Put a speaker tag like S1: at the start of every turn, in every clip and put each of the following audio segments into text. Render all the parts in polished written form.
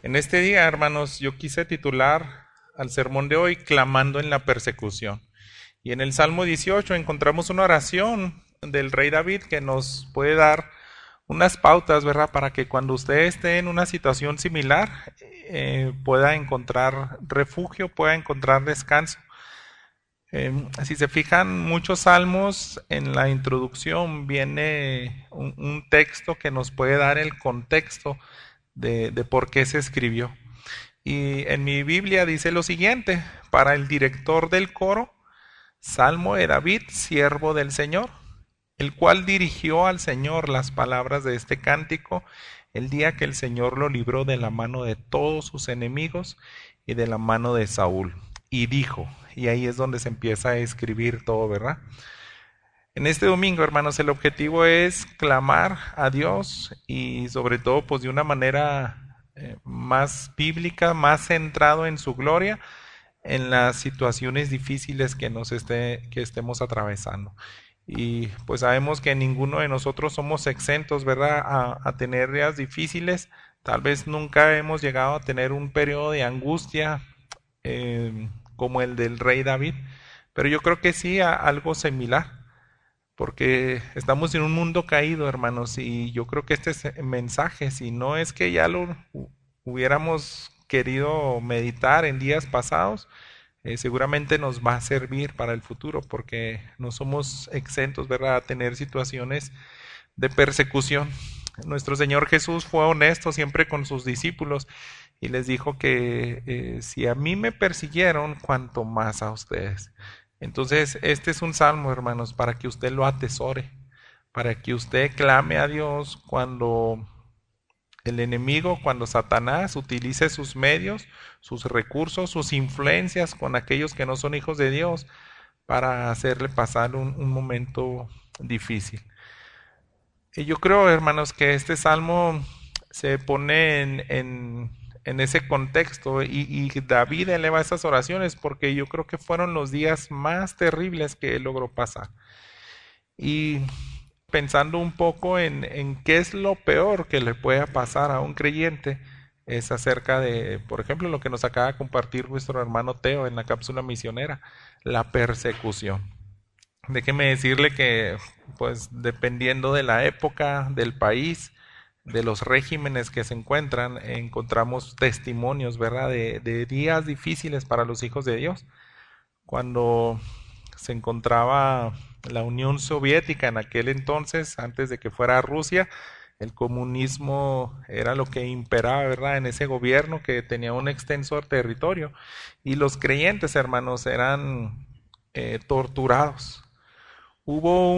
S1: En este día, hermanos, yo quise titular al sermón de hoy Clamando en la persecución. Y en el Salmo 18 encontramos una oración del rey David que nos puede dar unas pautas, ¿verdad? Para que cuando usted esté en una situación similar pueda encontrar refugio, pueda encontrar descanso. Si se fijan, muchos salmos en la introducción viene un texto que nos puede dar el contexto de por qué se escribió. Y en mi Biblia dice lo siguiente: para el director del coro, Salmo de David, siervo del Señor, el cual dirigió al Señor las palabras de este cántico el día que el Señor lo libró de la mano de todos sus enemigos y de la mano de Saúl. Y dijo, y ahí es donde se empieza a escribir todo, ¿verdad? En este domingo, hermanos, el objetivo es clamar a Dios y sobre todo pues de una manera más bíblica, más centrado en su gloria, en las situaciones difíciles que estemos atravesando. Y pues sabemos que ninguno de nosotros somos exentos, ¿verdad?, a tener días difíciles. Tal vez nunca hemos llegado a tener un periodo de angustia como el del rey David, pero yo creo que sí a algo similar, porque estamos en un mundo caído, hermanos, y yo creo que este mensaje, si no es que ya lo hubiéramos querido meditar en días pasados, seguramente nos va a servir para el futuro, porque no somos exentos, ¿verdad?, a tener situaciones de persecución. Nuestro Señor Jesús fue honesto siempre con sus discípulos y les dijo que si a mí me persiguieron, cuanto más a ustedes. Entonces, este es un salmo, hermanos, para que usted lo atesore, para que usted clame a Dios cuando el enemigo, cuando Satanás utilice sus medios, sus recursos, sus influencias con aquellos que no son hijos de Dios para hacerle pasar un momento difícil. Y yo creo, hermanos, que este salmo se pone en ese contexto y David eleva esas oraciones porque yo creo que fueron los días más terribles que él logró pasar. Y pensando un poco en qué es lo peor que le pueda pasar a un creyente, es acerca de, por ejemplo, lo que nos acaba de compartir nuestro hermano Teo en la cápsula misionera, la persecución. Déjeme decirle que, pues, dependiendo de la época, del país, de los regímenes que se encuentran, encontramos testimonios, ¿verdad?, de días difíciles para los hijos de Dios. Cuando se encontraba la Unión Soviética en aquel entonces, antes de que fuera Rusia, el comunismo era lo que imperaba, ¿verdad?, en ese gobierno que tenía un extenso territorio. Y los creyentes, hermanos, eran torturados. Hubo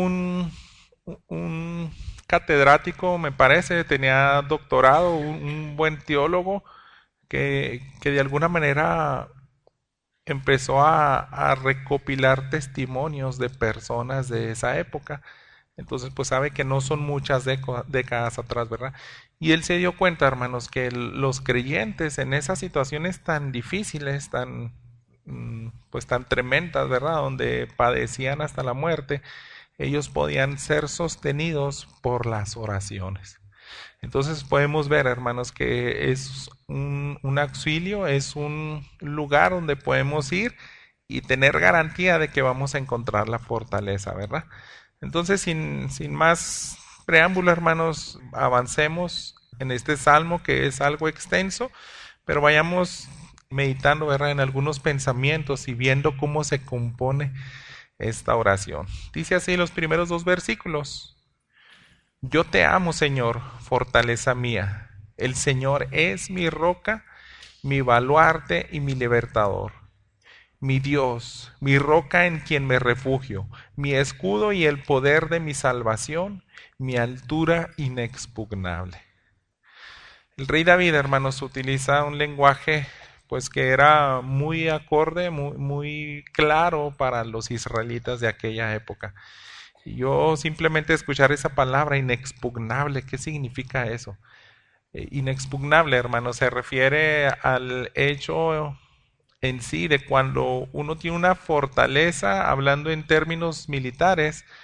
S1: un catedrático, me parece, tenía doctorado, un buen teólogo, que de alguna manera empezó a recopilar testimonios de personas de esa época. Entonces, pues sabe que no son muchas décadas atrás, ¿verdad? Y él se dio cuenta, hermanos, que los creyentes en esas situaciones tan difíciles, pues tan tremendas, ¿verdad?, donde padecían hasta la muerte, ellos podían ser sostenidos por las oraciones. Entonces podemos ver, hermanos, que es un auxilio, es un lugar donde podemos ir y tener garantía de que vamos a encontrar la fortaleza, ¿verdad? Entonces, sin más preámbulo, hermanos, avancemos en este salmo que es algo extenso, pero vayamos meditando, ¿verdad?, en algunos pensamientos y viendo cómo se compone esta oración. Dice así los primeros dos versículos: yo te amo, Señor, fortaleza mía. El Señor es mi roca, mi baluarte y mi libertador. Mi Dios, mi roca en quien me refugio, mi escudo y el poder de mi salvación, mi altura inexpugnable. El rey David, hermanos, utiliza un lenguaje pues que era muy acorde, muy claro para los israelitas de aquella época. Y yo simplemente escuchar esa palabra inexpugnable, ¿qué significa eso? Inexpugnable, hermano, se refiere al hecho en sí de cuando uno tiene una fortaleza, hablando en términos militares,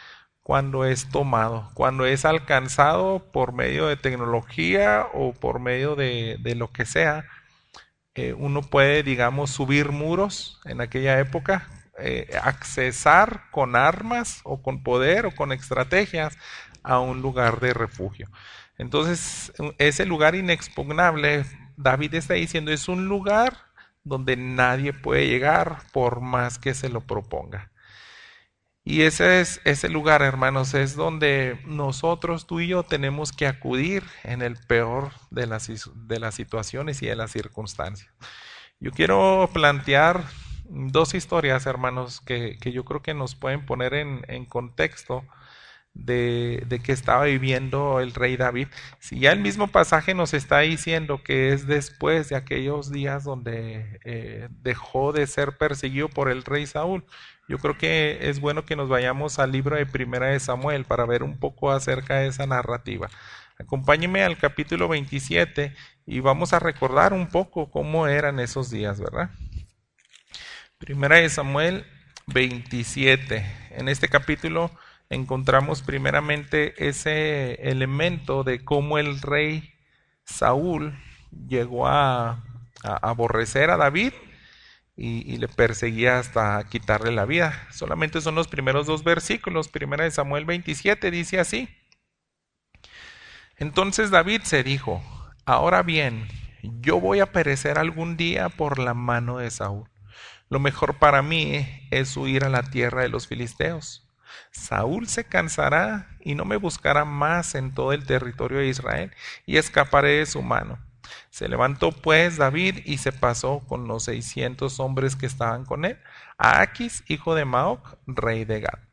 S1: cuando es tomado, cuando es alcanzado por medio de tecnología o por medio de lo que sea. Uno puede, digamos, subir muros en aquella época, accesar con armas o con poder o con estrategias a un lugar de refugio. Entonces, ese lugar inexpugnable, David está diciendo, es un lugar donde nadie puede llegar por más que se lo proponga. Y ese lugar, hermanos, es donde nosotros, tú y yo, tenemos que acudir en el peor de las situaciones y de las circunstancias. Yo quiero plantear dos historias, hermanos, que yo creo que nos pueden poner en contexto de que estaba viviendo el rey David. Si ya el mismo pasaje nos está diciendo que es después de aquellos días donde dejó de ser perseguido por el rey Saúl, yo creo que es bueno que nos vayamos al libro de Primera de Samuel para ver un poco acerca de esa narrativa. Acompáñeme al capítulo 27 y vamos a recordar un poco cómo eran esos días, ¿verdad? Primera de Samuel 27. En este capítulo encontramos primeramente ese elemento de cómo el rey Saúl llegó a aborrecer a David y le perseguía hasta quitarle la vida. Solamente son los primeros dos versículos. Primera de Samuel 27 dice así: Entonces David se dijo: Ahora bien, yo voy a perecer algún día por la mano de Saúl. Lo mejor para mí es huir a la tierra de los filisteos. Saúl se cansará y no me buscará más en todo el territorio de Israel, y escaparé de su mano. Se levantó pues David y se pasó con los 600 hombres que estaban con él a Aquis, hijo de Maoc, rey de Gad.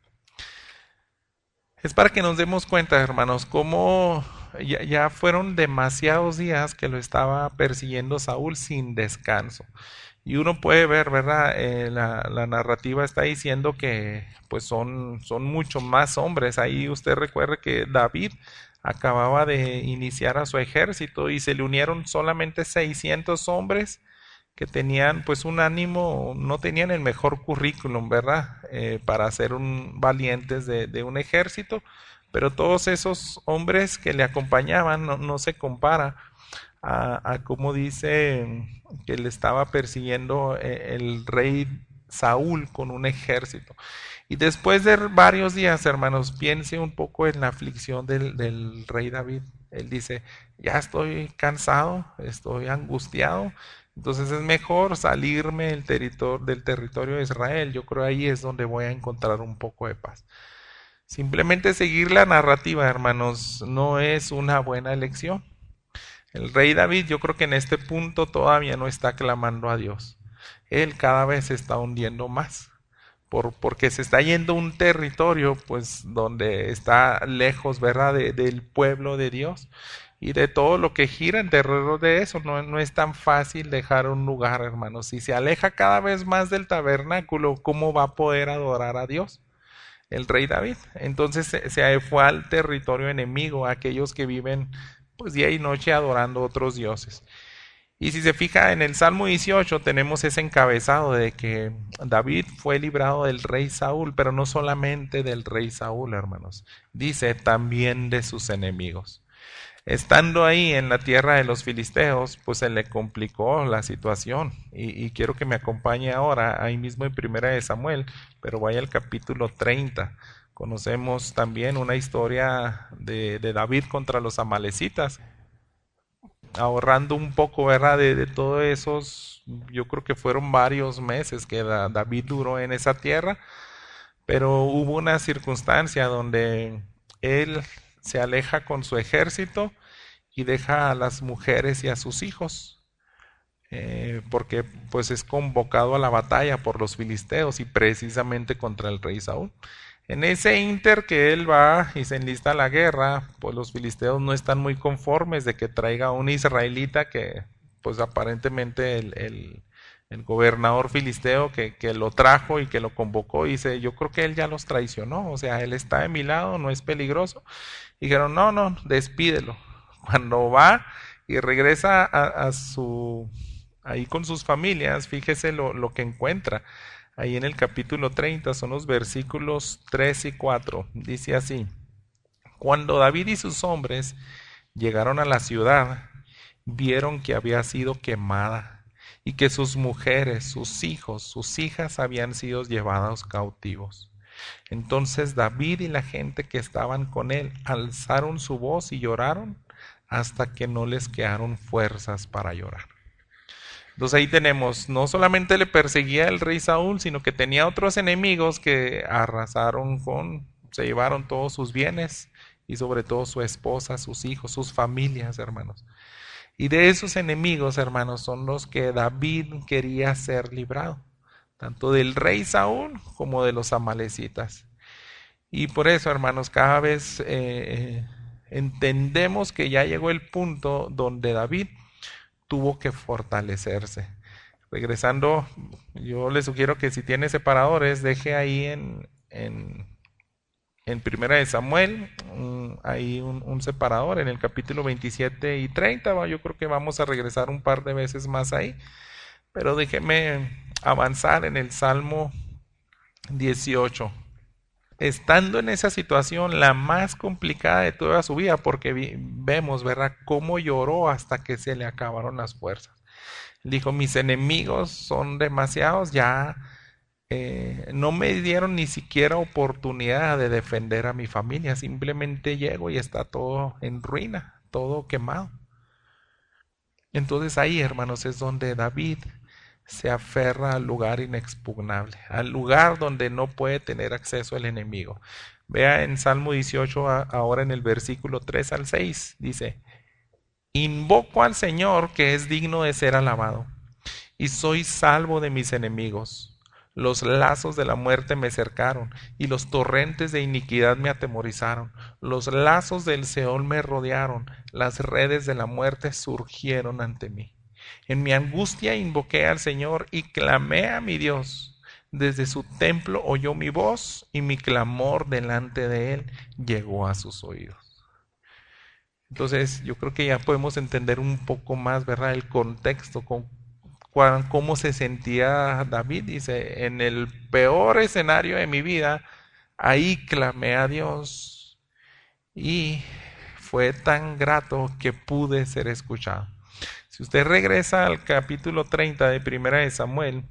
S1: Es para que nos demos cuenta, hermanos, cómo ya fueron demasiados días que lo estaba persiguiendo Saúl sin descanso. Y uno puede ver, ¿verdad? La narrativa está diciendo que pues son mucho más hombres. Ahí usted recuerde que David acababa de iniciar a su ejército y se le unieron solamente 600 hombres que tenían pues un ánimo, no tenían el mejor currículum, ¿verdad? Para ser valientes de un ejército, pero todos esos hombres que le acompañaban no se compara a como dice que le estaba persiguiendo el rey Saúl con un ejército. Y después de varios días, hermanos, piense un poco en la aflicción del rey David. Él dice: ya estoy cansado, estoy angustiado, entonces es mejor salirme del territorio de Israel. Yo creo ahí es donde voy a encontrar un poco de paz. Simplemente seguir la narrativa, hermanos, no es una buena elección. El rey David, yo creo que en este punto todavía no está clamando a Dios. Él cada vez se está hundiendo más, porque se está yendo a un territorio pues donde está lejos, ¿verdad?, del pueblo de Dios y de todo lo que gira alrededor de eso. No es tan fácil dejar un lugar, hermanos. Si se aleja cada vez más del tabernáculo, ¿cómo va a poder adorar a Dios el rey David? Entonces se fue al territorio enemigo, a aquellos que viven pues día y noche adorando otros dioses. Y si se fija en el Salmo 18 tenemos ese encabezado de que David fue librado del rey Saúl, pero no solamente del rey Saúl, hermanos. Dice también de sus enemigos. Estando ahí en la tierra de los filisteos, pues se le complicó la situación. Y quiero que me acompañe ahora, ahí mismo en Primera de Samuel, pero vaya al capítulo 30. Conocemos también una historia de David contra los amalecitas, ahorrando un poco, ¿verdad?, de todos esos, yo creo que fueron varios meses que David duró en esa tierra, pero hubo una circunstancia donde él se aleja con su ejército y deja a las mujeres y a sus hijos, porque pues es convocado a la batalla por los filisteos y precisamente contra el rey Saúl. En ese inter que él va y se enlista a la guerra, pues los filisteos no están muy conformes de que traiga a un israelita que pues aparentemente el gobernador filisteo que lo trajo y que lo convocó, dice: yo creo que él ya los traicionó, o sea, él está de mi lado, no es peligroso. Y dijeron: no, despídelo. Cuando va y regresa ahí con sus familias, fíjese lo que encuentra. ahí en el capítulo 30, son los versículos 3 y 4. Dice así: Cuando David y sus hombres llegaron a la ciudad, vieron que había sido quemada y que sus mujeres, sus hijos, sus hijas habían sido llevados cautivos. Entonces David y la gente que estaban con él alzaron su voz y lloraron hasta que no les quedaron fuerzas para llorar. Entonces ahí tenemos, no solamente le perseguía el rey Saúl, sino que tenía otros enemigos que se llevaron todos sus bienes y sobre todo su esposa, sus hijos, sus familias, hermanos. Y de esos enemigos, hermanos, son los que David quería ser librado, tanto del rey Saúl como de los amalecitas. Y por eso, hermanos, cada vez entendemos que ya llegó el punto donde David tuvo que fortalecerse. Regresando, yo le sugiero que si tiene separadores, deje ahí en Primera de Samuel, hay un separador en el capítulo 27 y 30, yo creo que vamos a regresar un par de veces más ahí, pero déjeme avanzar en el Salmo 18. Estando en esa situación, la más complicada de toda su vida, porque vemos, ¿verdad?, cómo lloró hasta que se le acabaron las fuerzas. Dijo, mis enemigos son demasiados, ya no me dieron ni siquiera oportunidad de defender a mi familia, simplemente llego y está todo en ruina, todo quemado. Entonces ahí, hermanos, es donde David se aferra al lugar inexpugnable, al lugar donde no puede tener acceso el enemigo. Vea en Salmo 18, ahora en el versículo 3 al 6, dice: Invoco al Señor, que es digno de ser alabado, y soy salvo de mis enemigos. Los lazos de la muerte me cercaron, y los torrentes de iniquidad me atemorizaron. Los lazos del Seol me rodearon, las redes de la muerte surgieron ante mí. En mi angustia invoqué al Señor y clamé a mi Dios. Desde su templo oyó mi voz, y mi clamor delante de él llegó a sus oídos. Entonces, yo creo que ya podemos entender un poco más, ¿verdad?, el contexto, cómo se sentía David. Dice, en el peor escenario de mi vida, ahí clamé a Dios y fue tan grato que pude ser escuchado. Si usted regresa al capítulo 30 de Primera de Samuel,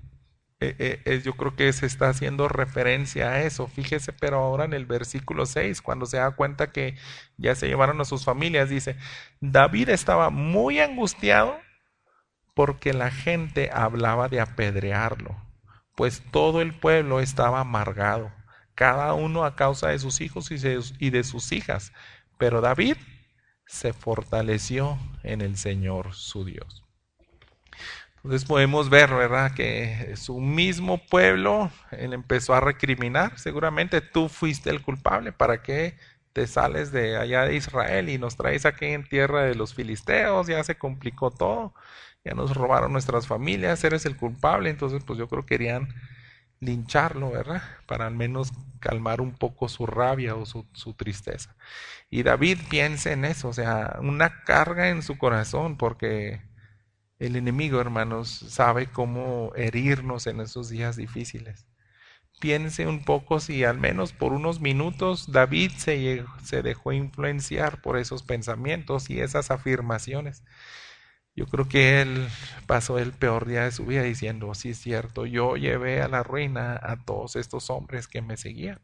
S1: yo creo que se está haciendo referencia a eso. Fíjese, pero ahora en el versículo 6, cuando se da cuenta que ya se llevaron a sus familias, dice, David estaba muy angustiado porque la gente hablaba de apedrearlo, pues todo el pueblo estaba amargado, cada uno a causa de sus hijos y de sus hijas. Pero David se fortaleció en el Señor su Dios. Entonces podemos ver, ¿verdad?, que su mismo pueblo, él empezó a recriminar. Seguramente tú fuiste el culpable. ¿Para qué te sales de allá de Israel y nos traes aquí en tierra de los filisteos? Ya se complicó todo. Ya nos robaron nuestras familias, eres el culpable. Entonces, pues yo creo que querían lincharlo, ¿verdad?, para al menos calmar un poco su rabia o su tristeza. Y David piensa en eso, o sea, una carga en su corazón, porque el enemigo, hermanos, sabe cómo herirnos en esos días difíciles. Piense un poco si al menos por unos minutos David se dejó influenciar por esos pensamientos y esas afirmaciones. Yo creo que él pasó el peor día de su vida diciendo, sí es cierto, yo llevé a la ruina a todos estos hombres que me seguían.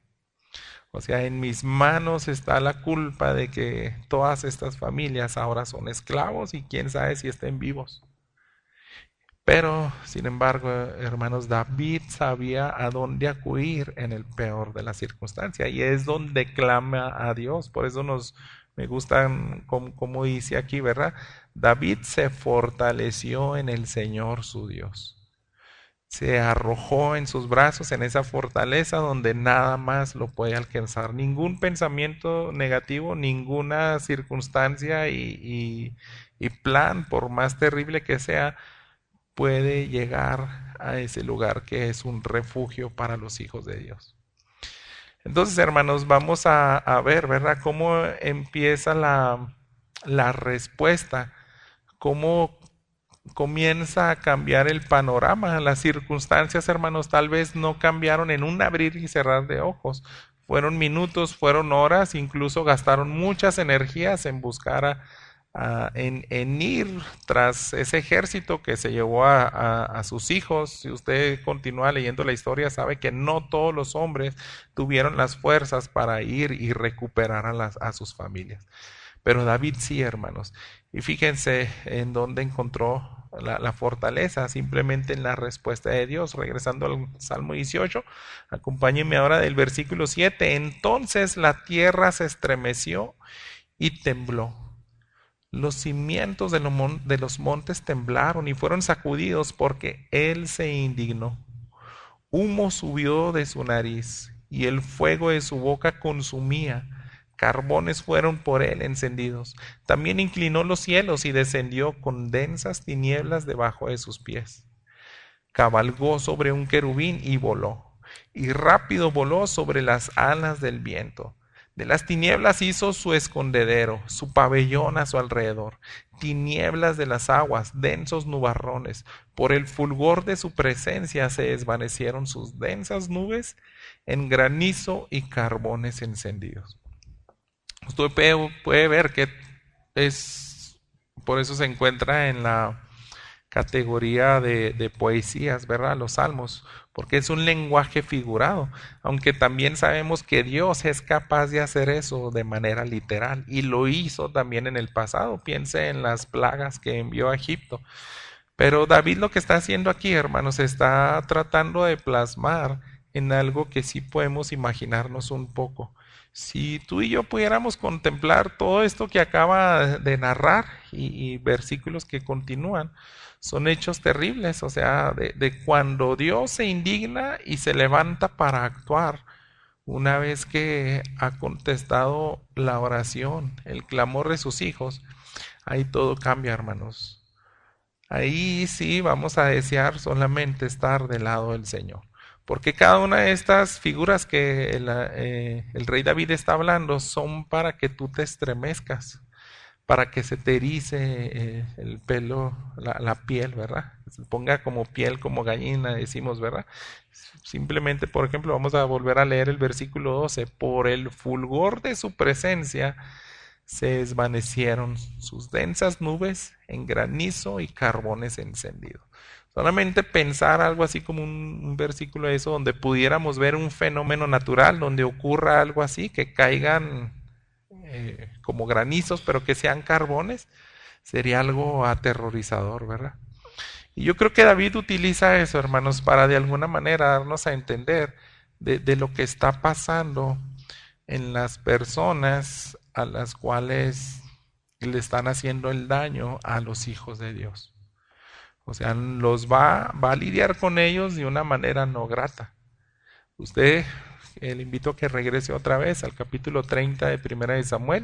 S1: O sea, en mis manos está la culpa de que todas estas familias ahora son esclavos y quién sabe si estén vivos. Pero, sin embargo, hermanos, David sabía a dónde acudir en el peor de las circunstancias y es donde clama a Dios. Por eso me gusta como dice aquí, ¿verdad? David se fortaleció en el Señor su Dios. Se arrojó en sus brazos, en esa fortaleza donde nada más lo puede alcanzar. Ningún pensamiento negativo, ninguna circunstancia y plan, por más terrible que sea, puede llegar a ese lugar que es un refugio para los hijos de Dios. Entonces, hermanos, vamos a ver, ¿verdad?, cómo empieza la respuesta, cómo comienza a cambiar el panorama. Las circunstancias, hermanos, tal vez no cambiaron en un abrir y cerrar de ojos. Fueron minutos, fueron horas, incluso gastaron muchas energías en buscar en ir tras ese ejército que se llevó a sus hijos. Si usted continúa leyendo la historia, sabe que no todos los hombres tuvieron las fuerzas para ir y recuperar a sus familias. Pero David sí, hermanos. Y fíjense en dónde encontró la fortaleza, simplemente en la respuesta de Dios. Regresando al Salmo 18, acompáñenme ahora del versículo 7. Entonces la tierra se estremeció y tembló. Los cimientos de los montes temblaron y fueron sacudidos porque él se indignó. Humo subió de su nariz y el fuego de su boca consumía. Carbones fueron por él encendidos. También inclinó los cielos y descendió con densas tinieblas debajo de sus pies. Cabalgó sobre un querubín y voló, y rápido voló sobre las alas del viento. De las tinieblas hizo su escondedero, su pabellón a su alrededor, tinieblas de las aguas, densos nubarrones. Por el fulgor de su presencia se desvanecieron sus densas nubes en granizo y carbones encendidos. Usted puede ver que por eso se encuentra en la categoría de poesías, ¿verdad? Los salmos, porque es un lenguaje figurado, aunque también sabemos que Dios es capaz de hacer eso de manera literal, y lo hizo también en el pasado. Piense en las plagas que envió a Egipto. Pero David lo que está haciendo aquí, hermanos, está tratando de plasmar en algo que sí podemos imaginarnos un poco. Si tú y yo pudiéramos contemplar todo esto que acaba de narrar y versículos que continúan, son hechos terribles, o sea, de cuando Dios se indigna y se levanta para actuar, una vez que ha contestado la oración, el clamor de sus hijos, ahí todo cambia, hermanos. Ahí sí vamos a desear solamente estar del lado del Señor. Porque cada una de estas figuras que el rey David está hablando son para que tú te estremezcas, para que se te erice el pelo, la piel, ¿verdad? Se ponga como piel, como gallina, decimos, ¿verdad? Simplemente, por ejemplo, vamos a volver a leer el versículo 12. Por el fulgor de su presencia se desvanecieron sus densas nubes en granizo y carbones encendidos. Solamente pensar algo así como un versículo de eso, donde pudiéramos ver un fenómeno natural, donde ocurra algo así, que caigan como granizos, pero que sean carbones, sería algo aterrorizador, ¿verdad? Y yo creo que David utiliza eso, hermanos, para de alguna manera darnos a entender de lo que está pasando en las personas a las cuales le están haciendo el daño a los hijos de Dios. O sea, los va a lidiar con ellos de una manera no grata. Usted, le invito a que regrese otra vez al capítulo 30 de Primera de Samuel,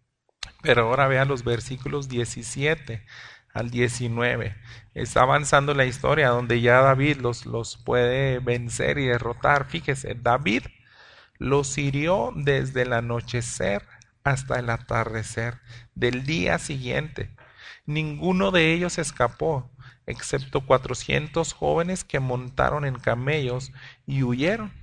S1: pero ahora vea los versículos 17 al 19. Está avanzando la historia donde ya David los puede vencer y derrotar. Fíjese, David los hirió desde el anochecer hasta el atardecer del día siguiente. Ninguno de ellos escapó, excepto 400 jóvenes que montaron en camellos y huyeron.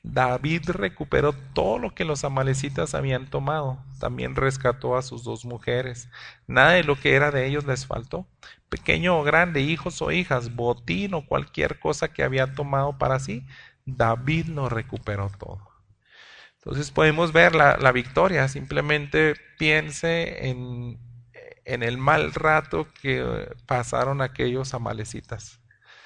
S1: David recuperó todo lo que los amalecitas habían tomado. También rescató a sus 2 mujeres. Nada de lo que era de ellos les faltó. Pequeño o grande, hijos o hijas, botín o cualquier cosa que habían tomado para sí, David lo recuperó todo. Entonces podemos ver la victoria. Simplemente piense en el mal rato que pasaron aquellos amalecitas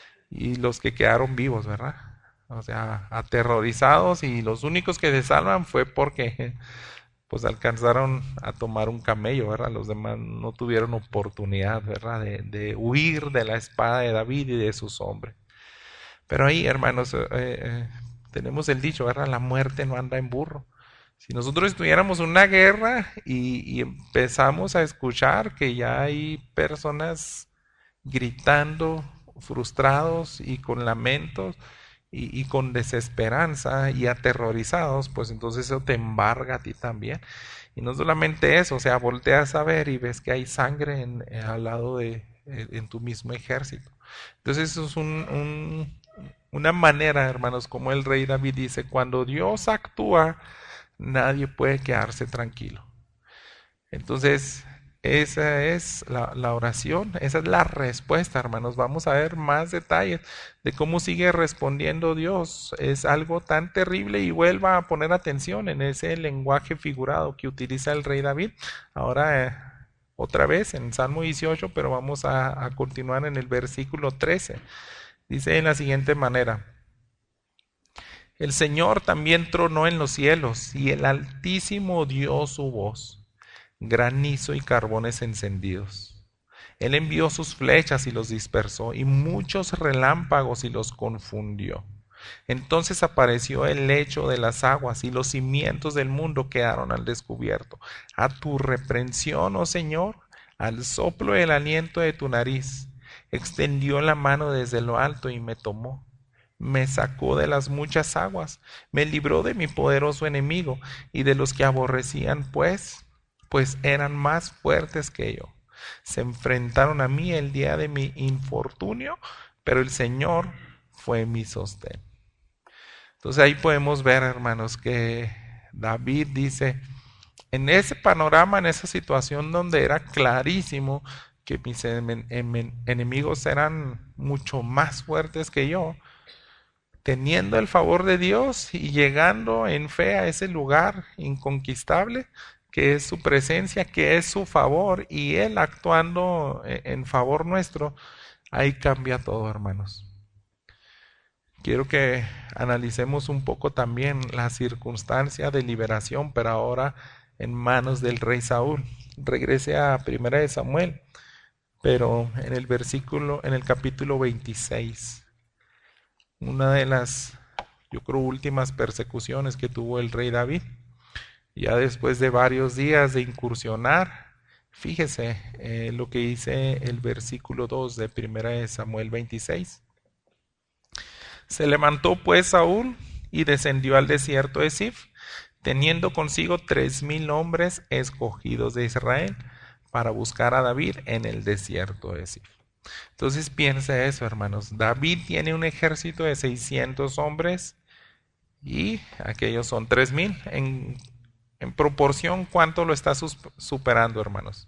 S1: y los que quedaron vivos, ¿verdad? O sea, aterrorizados, y los únicos que se salvan fue porque pues alcanzaron a tomar un camello, ¿verdad? Los demás no tuvieron oportunidad, ¿verdad? De huir de la espada de David y de sus hombres. Pero ahí, hermanos, tenemos el dicho, ¿verdad? La muerte no anda en burro. Si nosotros estuviéramos en una guerra y empezamos a escuchar que ya hay personas gritando, frustrados y con lamentos y con desesperanza y aterrorizados, pues entonces eso te embarga a ti también. Y no solamente eso, o sea, volteas a ver y ves que hay sangre al lado de en tu mismo ejército. Entonces eso es una manera, hermanos, como el rey David dice, cuando Dios actúa, nadie puede quedarse tranquilo. Entonces, esa es la oración, esa es la respuesta, hermanos. Vamos a ver más detalles de cómo sigue respondiendo Dios. Es algo tan terrible y vuelva a poner atención en ese lenguaje figurado que utiliza el rey David. Ahora, otra vez en Salmo 18, pero vamos a continuar en el versículo 13. Dice de la siguiente manera: el Señor también tronó en los cielos y el Altísimo dio su voz. Granizo y carbones encendidos. Él envió sus flechas y los dispersó, y muchos relámpagos y los confundió. Entonces apareció el lecho de las aguas, y los cimientos del mundo quedaron al descubierto. A tu reprensión, oh Señor, al soplo del aliento de tu nariz, extendió la mano desde lo alto y me tomó. Me sacó de las muchas aguas, me libró de mi poderoso enemigo y de los que aborrecían, pues eran más fuertes que yo. Se enfrentaron a mí el día de mi infortunio, pero el Señor fue mi sostén. Entonces ahí podemos ver, hermanos, que David dice, en ese panorama, en esa situación donde era clarísimo que mis enemigos eran mucho más fuertes que yo, teniendo el favor de Dios y llegando en fe a ese lugar inconquistable, que es su presencia, que es su favor, y Él actuando en favor nuestro, ahí cambia todo, hermanos. Quiero que analicemos un poco también la circunstancia de liberación, pero ahora en manos del rey Saúl. Regrese a 1 de Samuel, pero en el capítulo 26, una de las, yo creo, últimas persecuciones que tuvo el rey David. Ya después de varios días de incursionar, fíjese lo que dice el versículo 2 de 1 de Samuel 26. Se levantó pues Saúl y descendió al desierto de Sif, teniendo consigo 3,000 hombres escogidos de Israel para buscar a David en el desierto de Sif. Entonces piensa eso, hermanos. David tiene un ejército de 600 hombres y aquellos son 3,000. En proporción, ¿cuánto lo está superando, hermanos?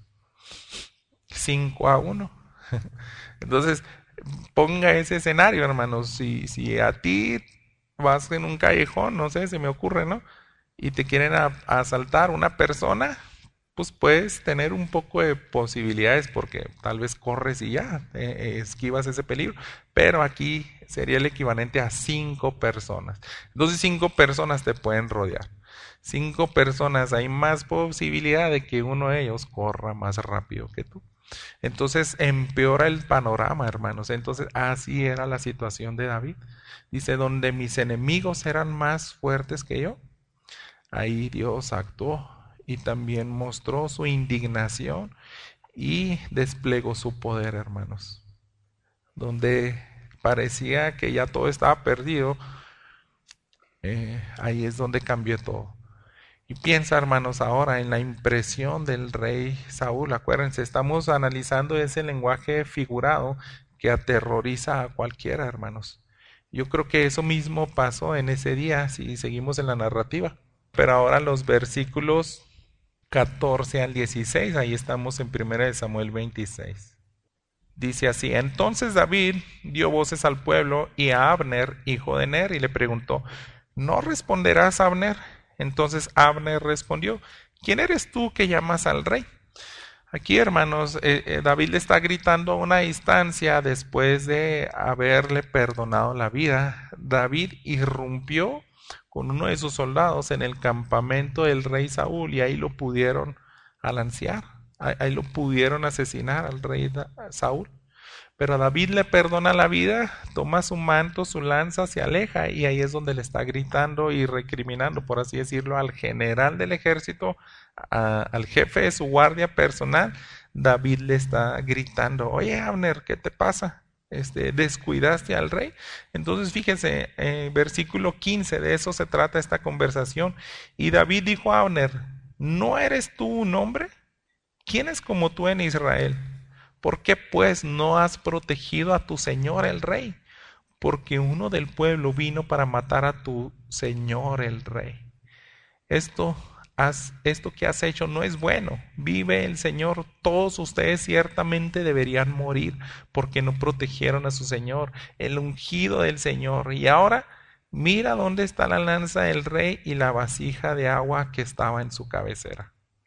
S1: 5-1. Entonces, ponga ese escenario, hermanos. Si a ti vas en un callejón, no sé, se me ocurre, ¿no? Y te quieren asaltar una persona, pues puedes tener un poco de posibilidades porque tal vez corres y ya esquivas ese peligro. Pero aquí sería el equivalente a 5 personas. Entonces 5 personas te pueden rodear. 5 personas, hay más posibilidad de que uno de ellos corra más rápido que tú. Entonces empeora el panorama, hermanos. Entonces así era la situación de David. Dice, donde mis enemigos eran más fuertes que yo, ahí Dios actuó y también mostró su indignación y desplegó su poder, hermanos. Donde parecía que ya todo estaba perdido, ahí es donde cambió todo. Y piensa, hermanos, ahora en la impresión del rey Saúl. Acuérdense, estamos analizando ese lenguaje figurado que aterroriza a cualquiera, hermanos. Yo creo que eso mismo pasó en ese día, si seguimos en la narrativa. Pero ahora los versículos 14 al 16, ahí estamos en 1 de Samuel 26. Dice así, entonces David dio voces al pueblo y a Abner, hijo de Ner, y le preguntó, ¿no responderás, Abner? Entonces Abner respondió, ¿quién eres tú que llamas al rey? Aquí, hermanos, David le está gritando a una distancia después de haberle perdonado la vida. David irrumpió con uno de sus soldados en el campamento del rey Saúl y ahí lo pudieron alancear, ahí lo pudieron asesinar al rey Saúl. Pero David le perdona la vida, toma su manto, su lanza, se aleja y ahí es donde le está gritando y recriminando, por así decirlo, al general del ejército, al jefe de su guardia personal. David le está gritando, oye Abner, ¿qué te pasa? ¿Descuidaste al rey? Entonces fíjense, versículo 15, de eso se trata esta conversación. Y David dijo a Abner, ¿no eres tú un hombre? ¿Quién es como tú en Israel? ¿Por qué pues no has protegido a tu señor el rey? Porque uno del pueblo vino para matar a tu señor el rey. Esto que has hecho no es bueno. Vive el Señor, todos ustedes ciertamente deberían morir porque no protegieron a su Señor, el ungido del Señor. Y ahora mira dónde está la lanza del rey y la vasija de agua que estaba en su cabecera.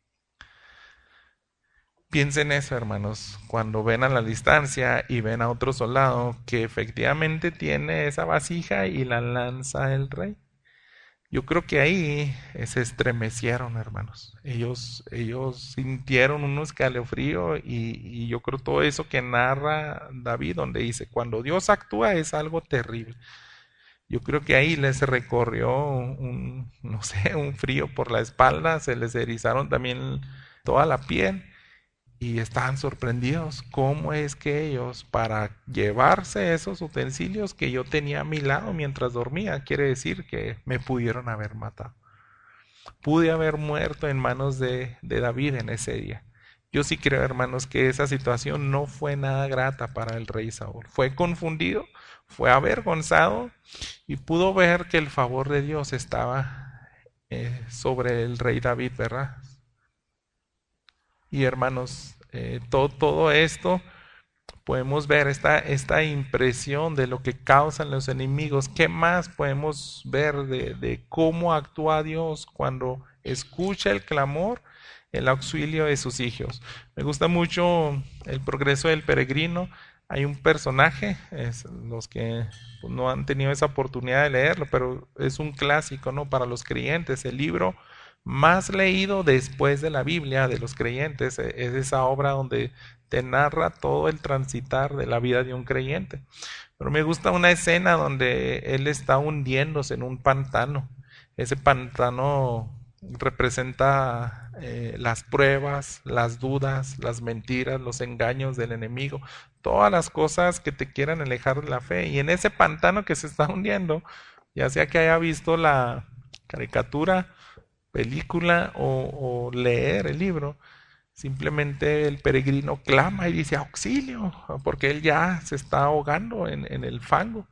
S1: Piensen eso, hermanos, cuando ven a la distancia y ven a otro soldado que efectivamente tiene esa vasija y la lanza del rey. Yo creo que ahí se estremecieron, hermanos. Ellos sintieron un escalofrío y yo creo todo eso que narra David, donde dice, cuando Dios actúa es algo terrible. Yo creo que ahí les recorrió no sé, un frío por la espalda, se les erizaron también toda la piel y estaban sorprendidos. ¿Cómo es que ellos, para llevarse esos utensilios que yo tenía a mi lado mientras dormía, quiere decir que me pudieron haber matado? Pude haber muerto en manos de David en ese día. Yo sí creo, hermanos, que esa situación no fue nada grata para el rey Saúl. Fue confundido, fue avergonzado y pudo ver que el favor de Dios estaba sobre el rey David, ¿verdad? Y hermanos, todo esto podemos ver esta impresión de lo que causan los enemigos. ¿Qué más podemos ver de cómo actúa Dios cuando escucha el clamor, el auxilio de sus hijos? Me gusta mucho El progreso del peregrino. Hay un personaje, los que no han tenido esa oportunidad de leerlo, pero es un clásico, ¿no? Para los creyentes, el libro más leído después de la Biblia de los creyentes es esa obra donde te narra todo el transitar de la vida de un creyente. Pero me gusta una escena donde él está hundiéndose en un pantano. Ese pantano representa las pruebas, las dudas, las mentiras, los engaños del enemigo, todas las cosas que te quieran alejar de la fe. Y en ese pantano que se está hundiendo, ya sea que haya visto la caricatura, película o leer el libro, simplemente el peregrino clama y dice auxilio, porque él ya se está ahogando en el fango.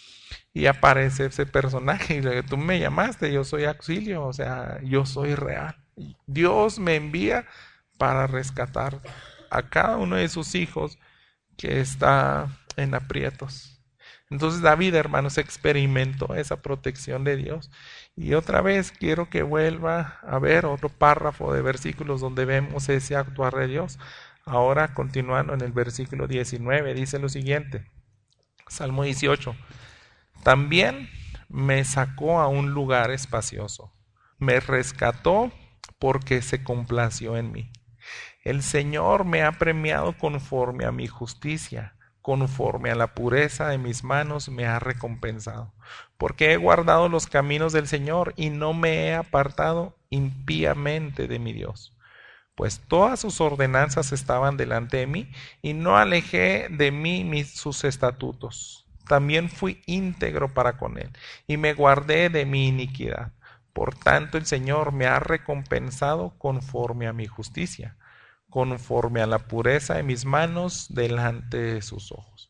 S1: Y aparece ese personaje y le dice, tú me llamaste, yo soy auxilio, o sea, yo soy real. Dios me envía para rescatar a cada uno de sus hijos que está en aprietos. Entonces David, hermanos, experimentó esa protección de Dios. Y otra vez quiero que vuelva a ver otro párrafo de versículos donde vemos ese actuar de Dios. Ahora, continuando en el versículo 19, dice lo siguiente, Salmo 18. También me sacó a un lugar espacioso, me rescató porque se complació en mí. El Señor me ha premiado conforme a mi justicia, conforme a la pureza de mis manos me ha recompensado, porque he guardado los caminos del Señor y no me he apartado impíamente de mi Dios. Pues todas sus ordenanzas estaban delante de mí y no alejé de mí sus estatutos. También fui íntegro para con él y me guardé de mi iniquidad. Por tanto el Señor me ha recompensado conforme a mi justicia, conforme a la pureza de mis manos delante de sus ojos.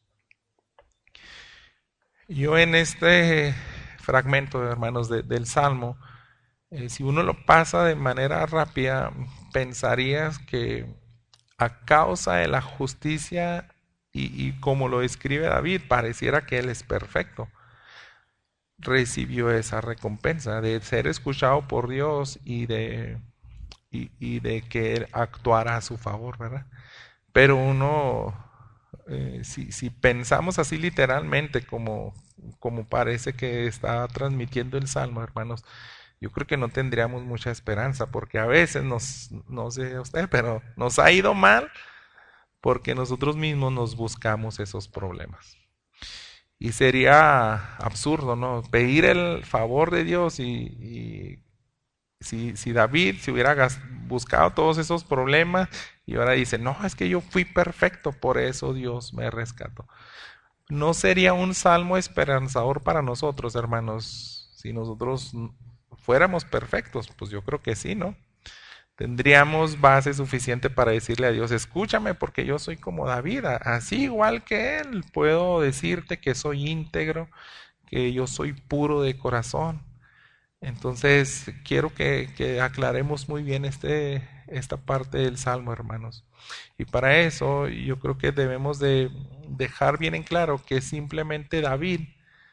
S1: Yo en este fragmento, hermanos, del Salmo, si uno lo pasa de manera rápida, pensarías que a causa de la justicia y como lo describe David, pareciera que él es perfecto. Recibió esa recompensa de ser escuchado por Dios y de que él actuara a su favor, ¿verdad? Pero uno, si pensamos así literalmente, como parece que está transmitiendo el Salmo, hermanos, yo creo que no tendríamos mucha esperanza, porque a veces no sé usted, pero nos ha ido mal porque nosotros mismos nos buscamos esos problemas. Y sería absurdo, ¿no? Pedir el favor de Dios y si David se hubiera buscado todos esos problemas y ahora dice, no, es que yo fui perfecto, por eso Dios me rescató. ¿No sería un salmo esperanzador para nosotros, hermanos, si nosotros fuéramos perfectos? Pues yo creo que sí, ¿no? tendríamos base suficiente para decirle a Dios, escúchame porque yo soy como David, así igual que él, puedo decirte que soy íntegro, que yo soy puro de corazón. Entonces, quiero que aclaremos muy bien esta parte del Salmo, hermanos. Y para eso, yo creo que debemos de dejar bien en claro que simplemente David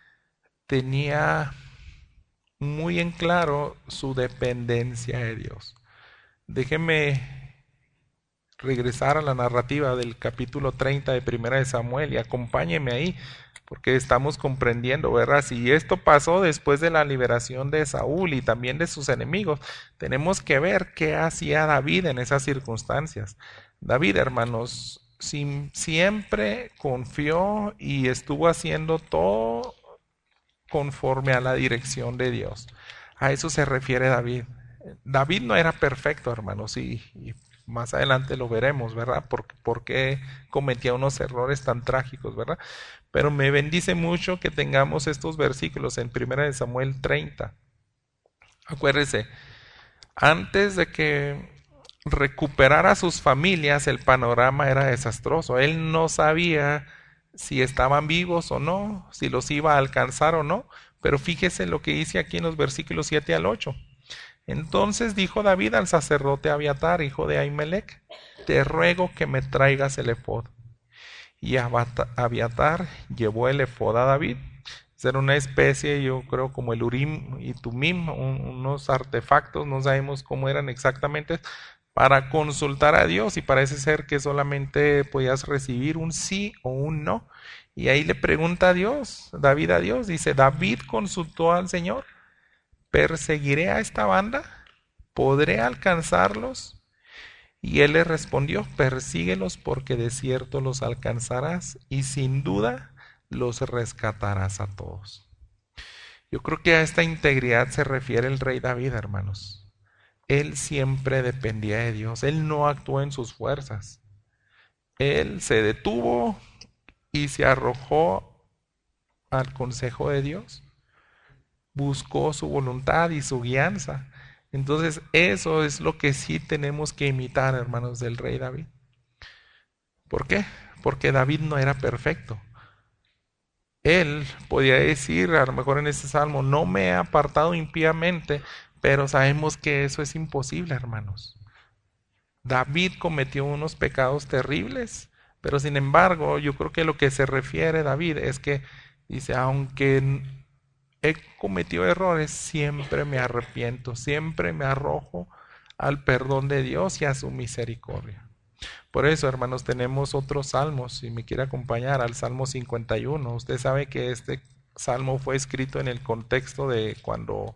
S1: tenía muy en claro su dependencia de Dios. Déjenme regresar a la narrativa del capítulo 30 de Primera de Samuel y acompáñenme ahí, porque estamos comprendiendo, ¿verdad? Si esto pasó después de la liberación de Saúl y también de sus enemigos, tenemos que ver qué hacía David en esas circunstancias. David, hermanos, siempre confió y estuvo haciendo todo conforme a la dirección de Dios. A eso se refiere David. David no era perfecto, hermanos, y más adelante lo veremos, ¿verdad? Por qué cometía unos errores tan trágicos, ¿verdad? Pero me bendice mucho que tengamos estos versículos en 1 Samuel 30. Acuérdese, antes de que recuperara a sus familias, el panorama era desastroso. Él no sabía si estaban vivos o no, si los iba a alcanzar o no, pero fíjese lo que dice aquí en los versículos 7 al 8. Entonces dijo David al sacerdote Abiatar, hijo de Ahimelech, te ruego que me traigas el efod. Y Abiatar llevó el efod a David. Era una especie, yo creo, como el Urim y Tumim, unos artefactos, no sabemos cómo eran exactamente, para consultar a Dios, y parece ser que solamente podías recibir un sí o un no. Y ahí le pregunta a Dios, David a Dios, dice, David consultó al Señor, ¿perseguiré a esta banda? ¿Podré alcanzarlos? Y él le respondió, persíguelos porque de cierto los alcanzarás y sin duda los rescatarás a todos. Yo creo que a esta integridad se refiere el rey David, hermanos. Él siempre dependía de Dios, él no actuó en sus fuerzas. Él se detuvo y se arrojó al consejo de Dios. Buscó su voluntad y su guianza. Entonces eso es lo que sí tenemos que imitar, hermanos, del rey David. ¿Por qué? Porque David no era perfecto. Él podía decir, a lo mejor en este salmo, no me he apartado impíamente, pero sabemos que eso es imposible, hermanos. David cometió unos pecados terribles, pero sin embargo, yo creo que lo que se refiere David es que dice, aunque he cometido errores, siempre me arrepiento, siempre me arrojo al perdón de Dios y a su misericordia. Por eso, hermanos, tenemos otros salmos, si me quiere acompañar al Salmo 51. Usted sabe que este salmo fue escrito en el contexto de cuando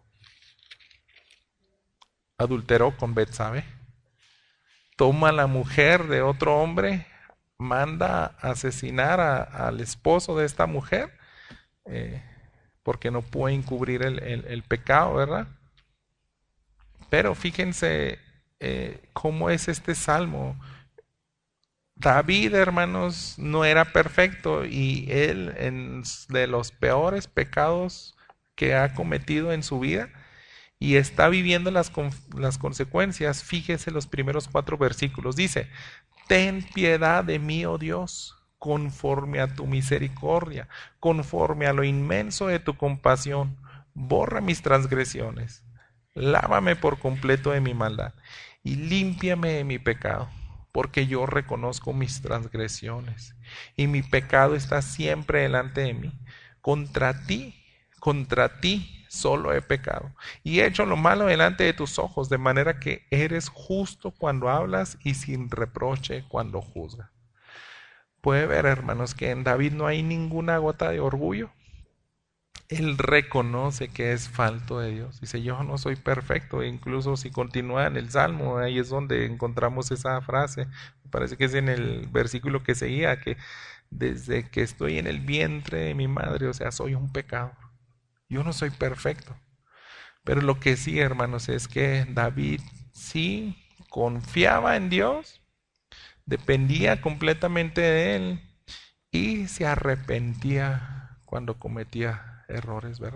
S1: adulteró con Betsabe. Toma a la mujer de otro hombre, manda a asesinar al esposo de esta mujer, porque no puede encubrir el pecado, ¿verdad? Pero fíjense cómo es este salmo. David, hermanos, no era perfecto y él de los peores pecados que ha cometido en su vida y está viviendo las consecuencias. Fíjese los primeros 4 versículos. Dice, ten piedad de mí, oh Dios, conforme a tu misericordia, conforme a lo inmenso de tu compasión. Borra mis transgresiones, lávame por completo de mi maldad y límpiame de mi pecado, porque yo reconozco mis transgresiones y mi pecado está siempre delante de mí. Contra ti solo he pecado y he hecho lo malo delante de tus ojos, de manera que eres justo cuando hablas y sin reproche cuando juzgas. Puede ver, hermanos, que en David no hay ninguna gota de orgullo. Él reconoce que es falto de Dios. Dice, yo no soy perfecto. E incluso si continúa en el Salmo, ahí es donde encontramos esa frase. Me parece que es en el versículo que seguía, que desde que estoy en el vientre de mi madre, o sea, soy un pecador. Yo no soy perfecto. Pero lo que sí, hermanos, es que David sí confiaba en Dios, dependía completamente de él y se arrepentía cuando cometía errores, ¿verdad?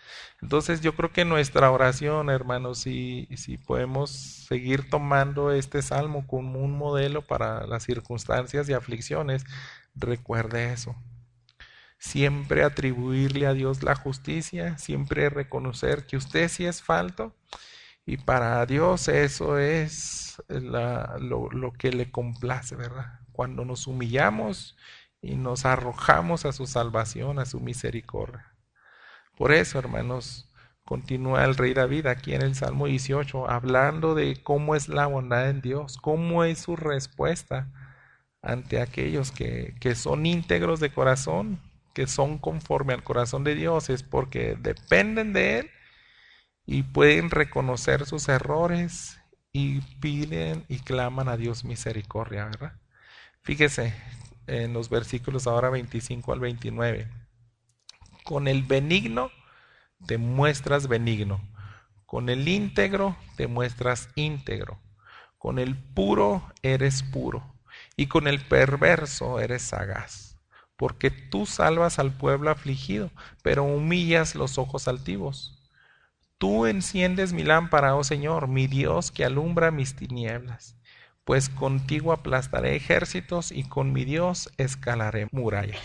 S1: Entonces yo creo que nuestra oración, hermanos, si podemos seguir tomando este salmo como un modelo para las circunstancias y aflicciones, recuerde eso. Siempre atribuirle a Dios la justicia, siempre reconocer que usted sí es falto, y para Dios eso es lo que le complace, ¿verdad? Cuando nos humillamos y nos arrojamos a su salvación, a su misericordia. Por eso, hermanos, continúa el rey David aquí en el Salmo 18, hablando de cómo es la bondad en Dios, cómo es su respuesta ante aquellos que son íntegros de corazón, que son conforme al corazón de Dios, es porque dependen de Él y pueden reconocer sus errores y piden y claman a Dios misericordia, ¿verdad? Fíjese en los versículos ahora 25 al 29. Con el benigno te muestras benigno, con el íntegro te muestras íntegro, con el puro eres puro, y con el perverso eres sagaz, porque tú salvas al pueblo afligido, pero humillas los ojos altivos. Tú enciendes mi lámpara, oh Señor, mi Dios que alumbra mis tinieblas. Pues contigo aplastaré ejércitos y con mi Dios escalaré murallas.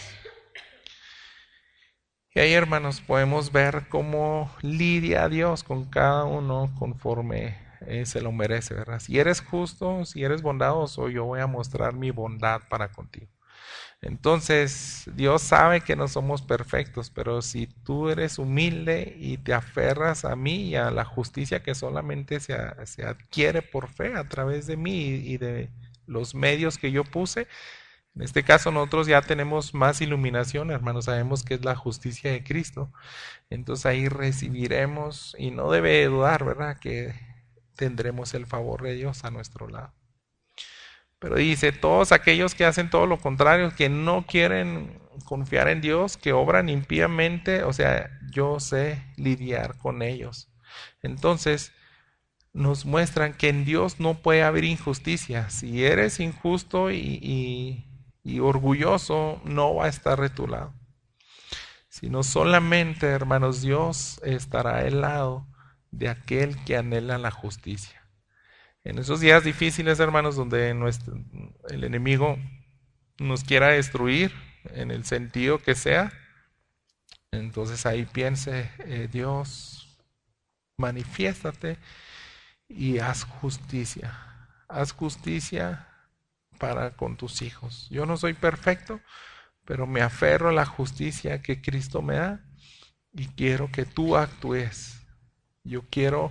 S1: Y ahí, hermanos, podemos ver cómo lidia a Dios con cada uno conforme se lo merece, ¿verdad? Si eres justo, si eres bondadoso, yo voy a mostrar mi bondad para contigo. Entonces, Dios sabe que no somos perfectos, pero si tú eres humilde y te aferras a mí y a la justicia que solamente se adquiere por fe a través de mí y de los medios que yo puse, en este caso nosotros ya tenemos más iluminación, hermanos, sabemos que es la justicia de Cristo. Entonces ahí recibiremos, y no debe dudar, ¿verdad?, que tendremos el favor de Dios a nuestro lado. Pero dice, todos aquellos que hacen todo lo contrario, que no quieren confiar en Dios, que obran impíamente, o sea, yo sé lidiar con ellos. Entonces, nos muestran que en Dios no puede haber injusticia. Si eres injusto y orgulloso, no va a estar de tu lado. Sino solamente, hermanos, Dios estará al lado de aquel que anhela la justicia. En esos días difíciles, hermanos, donde el enemigo nos quiera destruir, en el sentido que sea, entonces ahí piense, Dios, manifiéstate y haz justicia. Haz justicia para con tus hijos. Yo no soy perfecto, pero me aferro a la justicia que Cristo me da y quiero que tú actúes. Yo quiero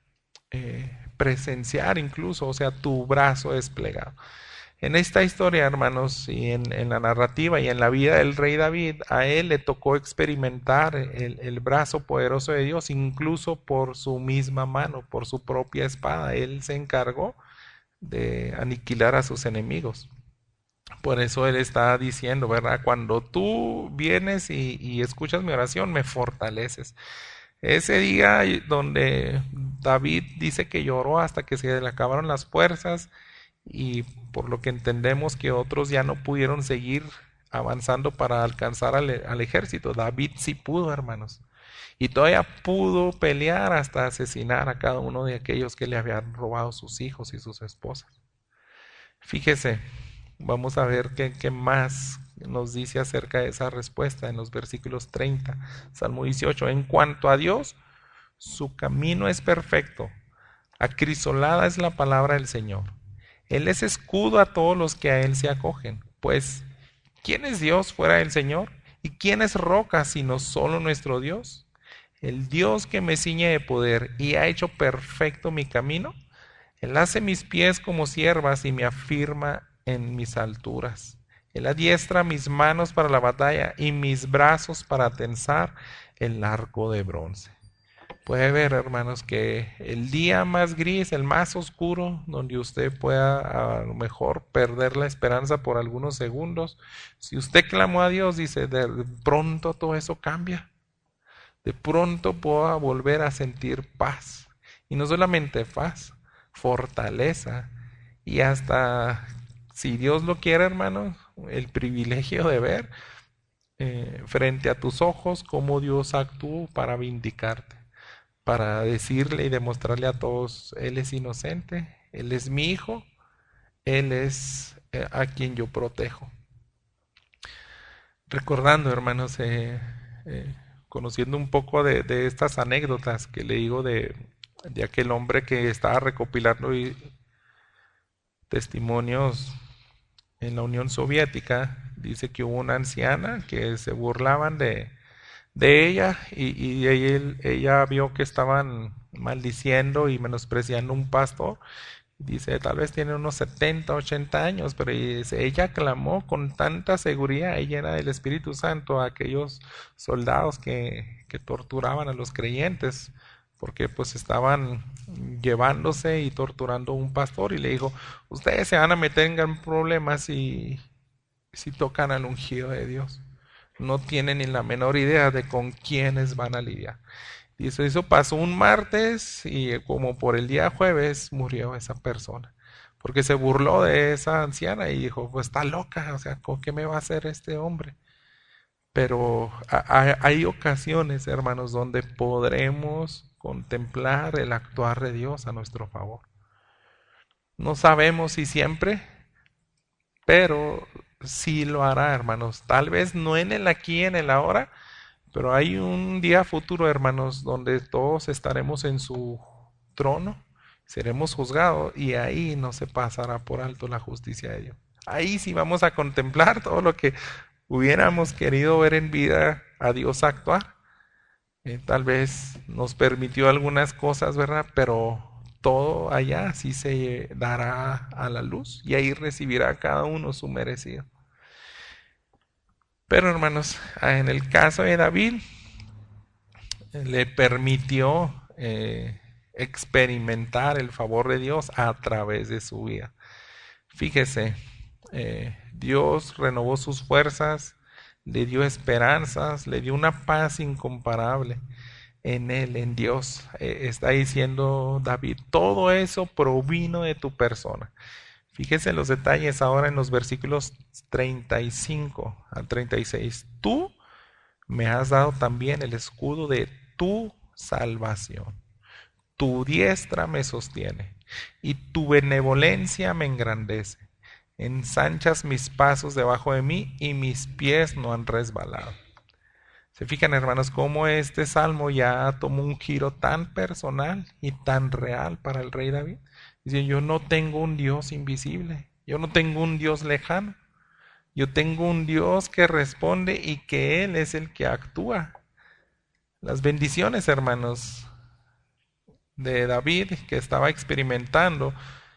S1: presenciar incluso, o sea, tu brazo desplegado. En esta historia, hermanos, y en la narrativa y en la vida del rey David, a él le tocó experimentar el brazo poderoso de Dios, incluso por su misma mano, por su propia espada. Él se encargó de aniquilar a sus enemigos. Por eso él está diciendo, ¿verdad? Cuando tú vienes y escuchas mi oración, me fortaleces. Ese día donde David dice que lloró hasta que se le acabaron las fuerzas y por lo que entendemos que otros ya no pudieron seguir avanzando para alcanzar al ejército. David sí pudo, hermanos. Y todavía pudo pelear hasta asesinar a cada uno de aquellos que le habían robado sus hijos y sus esposas. Fíjese, vamos a ver qué más nos dice acerca de esa respuesta en los versículos 30, Salmo 18. En cuanto a Dios, su camino es perfecto, acrisolada es la palabra del Señor. Él es escudo a todos los que a Él se acogen. Pues, ¿quién es Dios fuera del Señor? ¿Y quién es roca sino solo nuestro Dios? El Dios que me ciñe de poder y ha hecho perfecto mi camino. Él hace mis pies como siervas y me afirma en mis alturas. Él adiestra mis manos para la batalla y mis brazos para tensar el arco de bronce. Puede ver, hermanos, que el día más gris, el más oscuro, donde usted pueda a lo mejor perder la esperanza por algunos segundos, si usted clamó a Dios, dice, de pronto todo eso cambia. De pronto puedo volver a sentir paz. Y no solamente paz, fortaleza y hasta, si Dios lo quiere, hermanos, el privilegio de ver frente a tus ojos cómo Dios actuó para vindicarte, para decirle y demostrarle a todos, Él es inocente, Él es mi hijo, Él es a quien yo protejo. Recordando, hermanos, conociendo un poco de estas anécdotas que le digo de aquel hombre que estaba recopilando testimonios en la Unión Soviética, dice que hubo una anciana que se burlaban de ella y ella vio que estaban maldiciendo y menospreciando un pastor. Dice, tal vez tiene unos 70, 80 años, pero dice, ella clamó con tanta seguridad y llena del Espíritu Santo a aquellos soldados que torturaban a los creyentes, porque pues estaban llevándose y torturando a un pastor, y le dijo, ustedes se van a meter en gran problemas si tocan al ungido de Dios. No tienen ni la menor idea de con quiénes van a lidiar. Y eso pasó un martes y como por el día jueves murió esa persona. Porque se burló de esa anciana y dijo, pues está loca, o sea, ¿con qué me va a hacer este hombre? Pero hay ocasiones, hermanos, donde podremos contemplar el actuar de Dios a nuestro favor. No sabemos si siempre, pero sí lo hará, hermanos. Tal vez no en el aquí, en el ahora, pero hay un día futuro, hermanos, donde todos estaremos en su trono, seremos juzgados y ahí no se pasará por alto la justicia de Dios. Ahí sí vamos a contemplar todo lo que hubiéramos querido ver en vida a Dios actuar. Tal vez nos permitió algunas cosas, ¿verdad? Pero todo allá sí se dará a la luz y ahí recibirá cada uno su merecido. Pero hermanos, en el caso de David, le permitió experimentar el favor de Dios a través de su vida. Fíjese, Dios renovó sus fuerzas, le dio esperanzas, le dio una paz incomparable en Él, en Dios. Está diciendo David, todo eso provino de tu persona. Fíjese los detalles ahora en los versículos 35 al 36. Tú me has dado también el escudo de tu salvación. Tu diestra me sostiene y tu benevolencia me engrandece. Ensanchas mis pasos debajo de mí y mis pies no han resbalado. Se fijan, hermanos, cómo este salmo ya tomó un giro tan personal y tan real para el rey David. Dice, yo no tengo un Dios invisible, yo no tengo un Dios lejano, yo tengo un Dios que responde y que Él es el que actúa. Las bendiciones, hermanos, de David que estaba experimentando,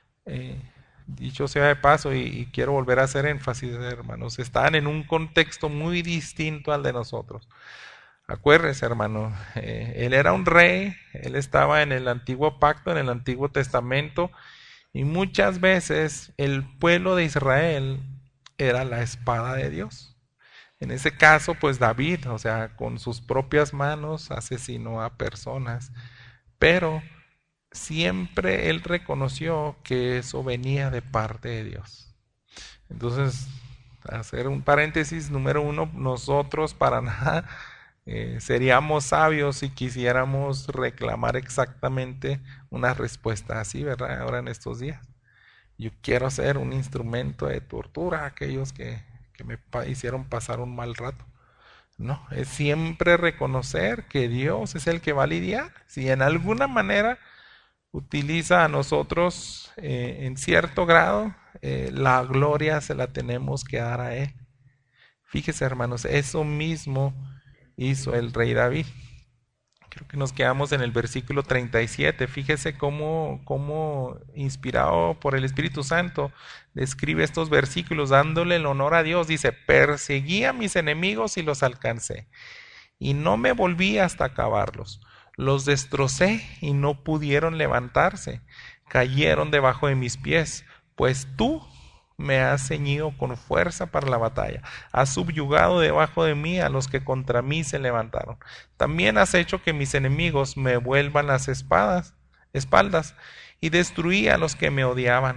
S1: dicho sea de paso, y quiero volver a hacer énfasis, hermanos, están en un contexto muy distinto al de nosotros. Acuérdense, hermano, él era un rey, él estaba en el antiguo pacto, en el Antiguo Testamento, y muchas veces el pueblo de Israel era la espada de Dios. En ese caso, pues David, o sea, con sus propias manos asesinó a personas, pero siempre él reconoció que eso venía de parte de Dios. Entonces, hacer un paréntesis, número uno, nosotros para nada seríamos sabios si quisiéramos reclamar exactamente una respuesta así, ¿verdad? Ahora en estos días. Yo quiero ser un instrumento de tortura a aquellos que me hicieron pasar un mal rato. No, es siempre reconocer que Dios es el que va a lidiar. Si en alguna manera utiliza a nosotros en cierto grado, la gloria se la tenemos que dar a Él. Fíjese, hermanos, eso mismo hizo el rey David. Creo que nos quedamos en el versículo 37. Fíjese cómo inspirado por el Espíritu Santo describe estos versículos dándole el honor a Dios. Dice, perseguí a mis enemigos y los alcancé, y no me volví hasta acabarlos. Los destrocé y no pudieron levantarse. Cayeron debajo de mis pies, pues tú me has ceñido con fuerza para la batalla. Has subyugado debajo de mí a los que contra mí se levantaron. También has hecho que mis enemigos me vuelvan las espaldas y destruí a los que me odiaban.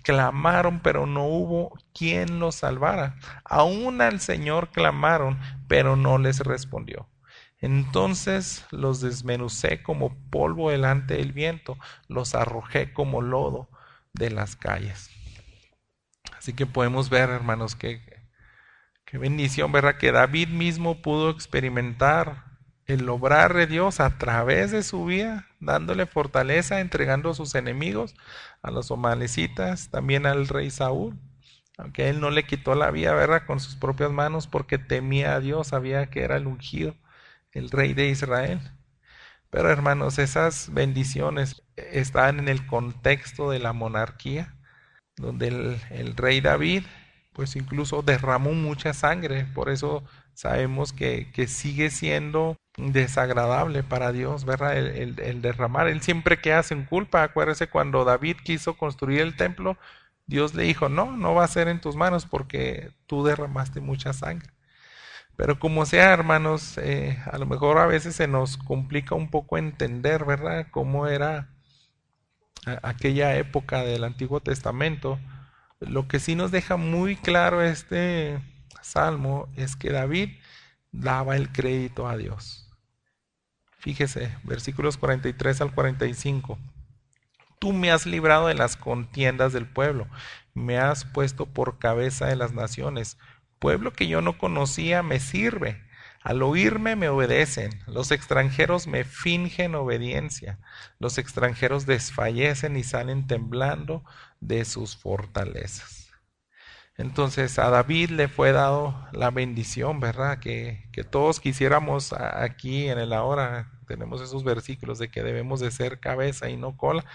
S1: clamaron, pero no hubo quien los salvara. Aún al Señor clamaron, pero no les respondió. Entonces los desmenucé como polvo delante del viento, los arrojé como lodo de las calles. Así que podemos ver, hermanos, qué bendición, ¿verdad? Que David mismo pudo experimentar el obrar de Dios a través de su vida, dándole fortaleza, entregando a sus enemigos, a los amalecitas, también al rey Saúl. Aunque él no le quitó la vida, ¿verdad? Con sus propias manos, porque temía a Dios, sabía que era el ungido, el rey de Israel. Pero hermanos, esas bendiciones estaban en el contexto de la monarquía, donde el rey David pues incluso derramó mucha sangre. Por eso sabemos que sigue siendo desagradable para Dios, ¿verdad? El derramar. Él siempre queda sin culpa. Acuérdese cuando David quiso construir el templo, Dios le dijo, no va a ser en tus manos porque tú derramaste mucha sangre. Pero como sea, hermanos, a lo mejor a veces se nos complica un poco entender, ¿verdad? Cómo era aquella época del Antiguo Testamento. Lo que sí nos deja muy claro este salmo es que David daba el crédito a Dios. Fíjese, versículos 43 al 45. Tú me has librado de las contiendas del pueblo, me has puesto por cabeza de las naciones. Pueblo que yo no conocía me sirve. Al oírme me obedecen. Los extranjeros me fingen obediencia. Los extranjeros desfallecen y salen temblando de sus fortalezas. Entonces a David le fue dado la bendición, ¿verdad? Que todos quisiéramos aquí en el ahora. Tenemos esos versículos de que debemos de ser cabeza y no cola.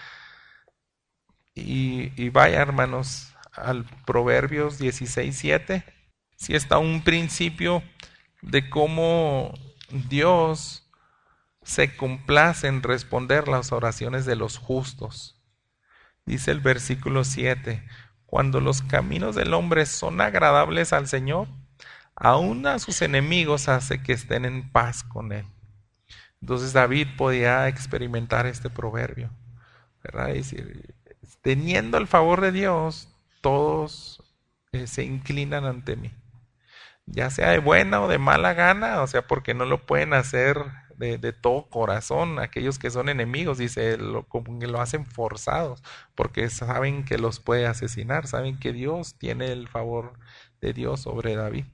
S1: Y vaya, hermanos, al Proverbios 16:7. Si está un principio de cómo Dios se complace en responder las oraciones de los justos. Dice el versículo 7, cuando los caminos del hombre son agradables al Señor, aun a sus enemigos hace que estén en paz con él. Entonces David podía experimentar este proverbio, ¿verdad? Es decir, teniendo el favor de Dios, todos se inclinan ante mí. Ya sea de buena o de mala gana, o sea, porque no lo pueden hacer de todo corazón. Aquellos que son enemigos, dice, como que lo hacen forzados, porque saben que los puede asesinar, saben que Dios tiene el favor de Dios sobre David.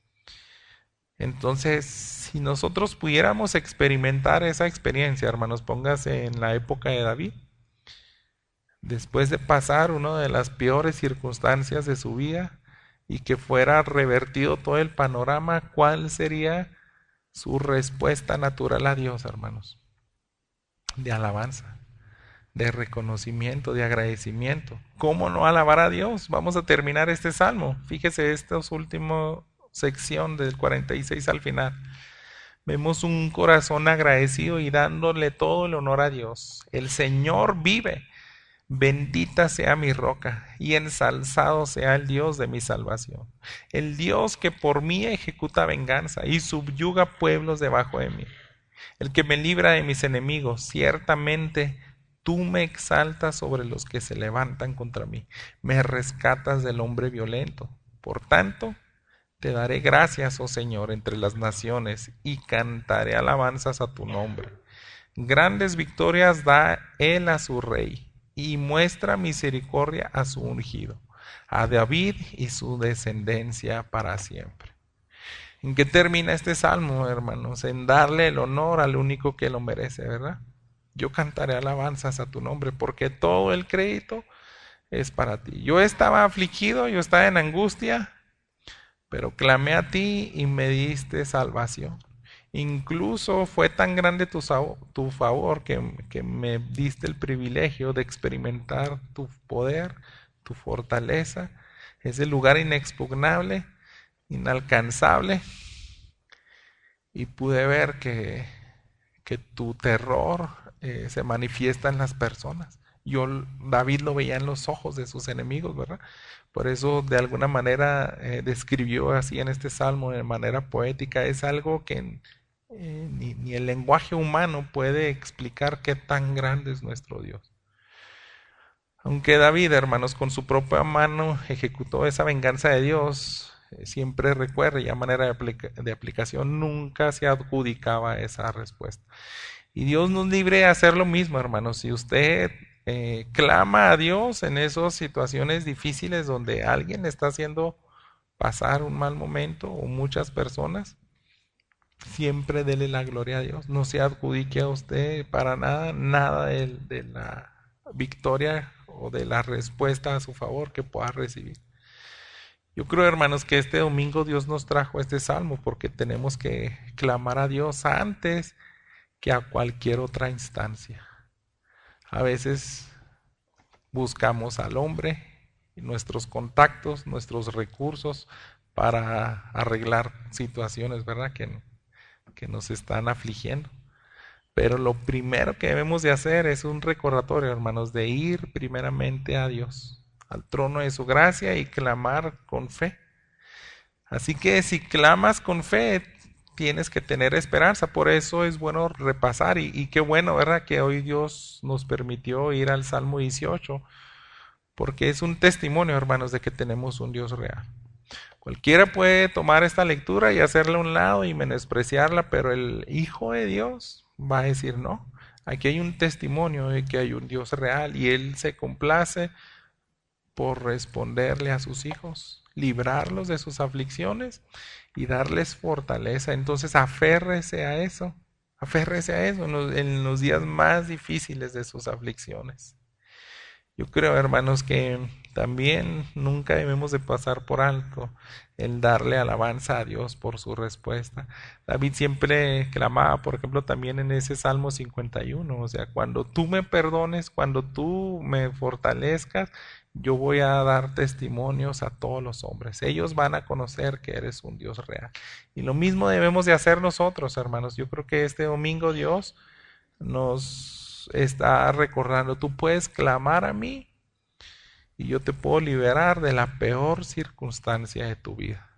S1: Entonces, si nosotros pudiéramos experimentar esa experiencia, hermanos, póngase en la época de David, después de pasar una de las peores circunstancias de su vida, y que fuera revertido todo el panorama, ¿cuál sería su respuesta natural a Dios, hermanos? De alabanza, de reconocimiento, de agradecimiento. ¿Cómo no alabar a Dios? Vamos a terminar este salmo. Fíjese esta última sección del 46 al final. Vemos un corazón agradecido y dándole todo el honor a Dios. El Señor vive. Bendita sea mi roca y ensalzado sea el Dios de mi salvación, el Dios que por mí ejecuta venganza y subyuga pueblos debajo de mí, el que me libra de mis enemigos. Ciertamente tú me exaltas sobre los que se levantan contra mí, me rescatas del hombre violento. Por tanto, te daré gracias, oh Señor, entre las naciones y cantaré alabanzas a tu nombre. Grandes victorias da él a su rey y muestra misericordia a su ungido, a David y su descendencia para siempre. ¿En qué termina este salmo, hermanos? En darle el honor al único que lo merece, ¿verdad? Yo cantaré alabanzas a tu nombre porque todo el crédito es para ti. Yo estaba afligido, yo estaba en angustia, pero clamé a ti y me diste salvación. Incluso fue tan grande tu favor que me diste el privilegio de experimentar tu poder, tu fortaleza, ese lugar inexpugnable, inalcanzable, y pude ver que tu terror se manifiesta en las personas. David lo veía en los ojos de sus enemigos, ¿verdad? Por eso de alguna manera describió así en este salmo de manera poética. Es algo que ni el lenguaje humano puede explicar qué tan grande es nuestro Dios. Aunque David, hermanos, con su propia mano ejecutó esa venganza de Dios, siempre recuerde, ya manera de aplicación, nunca se adjudicaba esa respuesta. Y Dios nos libre de hacer lo mismo, hermanos. Si usted clama a Dios en esas situaciones difíciles donde alguien le está haciendo pasar un mal momento o muchas personas, siempre dele la gloria a Dios. No se adjudique a usted para nada, nada de la victoria o de la respuesta a su favor que pueda recibir. Yo creo, hermanos, que este domingo Dios nos trajo este salmo porque tenemos que clamar a Dios antes que a cualquier otra instancia. A veces buscamos al hombre, nuestros contactos, nuestros recursos para arreglar situaciones, ¿verdad? Que nos están afligiendo. Pero lo primero que debemos de hacer es un recordatorio, hermanos, de ir primeramente a Dios, al trono de su gracia y clamar con fe. Así que si clamas con fe, tienes que tener esperanza. Por eso es bueno repasar y qué bueno, ¿verdad? Que hoy Dios nos permitió ir al Salmo 18, porque es un testimonio, hermanos, de que tenemos un Dios real. Cualquiera puede tomar esta lectura y hacerla a un lado y menospreciarla, pero el Hijo de Dios va a decir no. Aquí hay un testimonio de que hay un Dios real y Él se complace por responderle a sus hijos, librarlos de sus aflicciones y darles fortaleza. Entonces aférrese a eso en los días más difíciles de sus aflicciones. Yo creo, hermanos, que también nunca debemos de pasar por alto el darle alabanza a Dios por su respuesta. David siempre clamaba, por ejemplo, también en ese Salmo 51, o sea, cuando tú me perdones, cuando tú me fortalezcas, yo voy a dar testimonios a todos los hombres. Ellos van a conocer que eres un Dios real. Y lo mismo debemos de hacer nosotros, hermanos. Yo creo que este domingo Dios nos está recordando, tú puedes clamar a mí y yo te puedo liberar de la peor circunstancia de tu vida.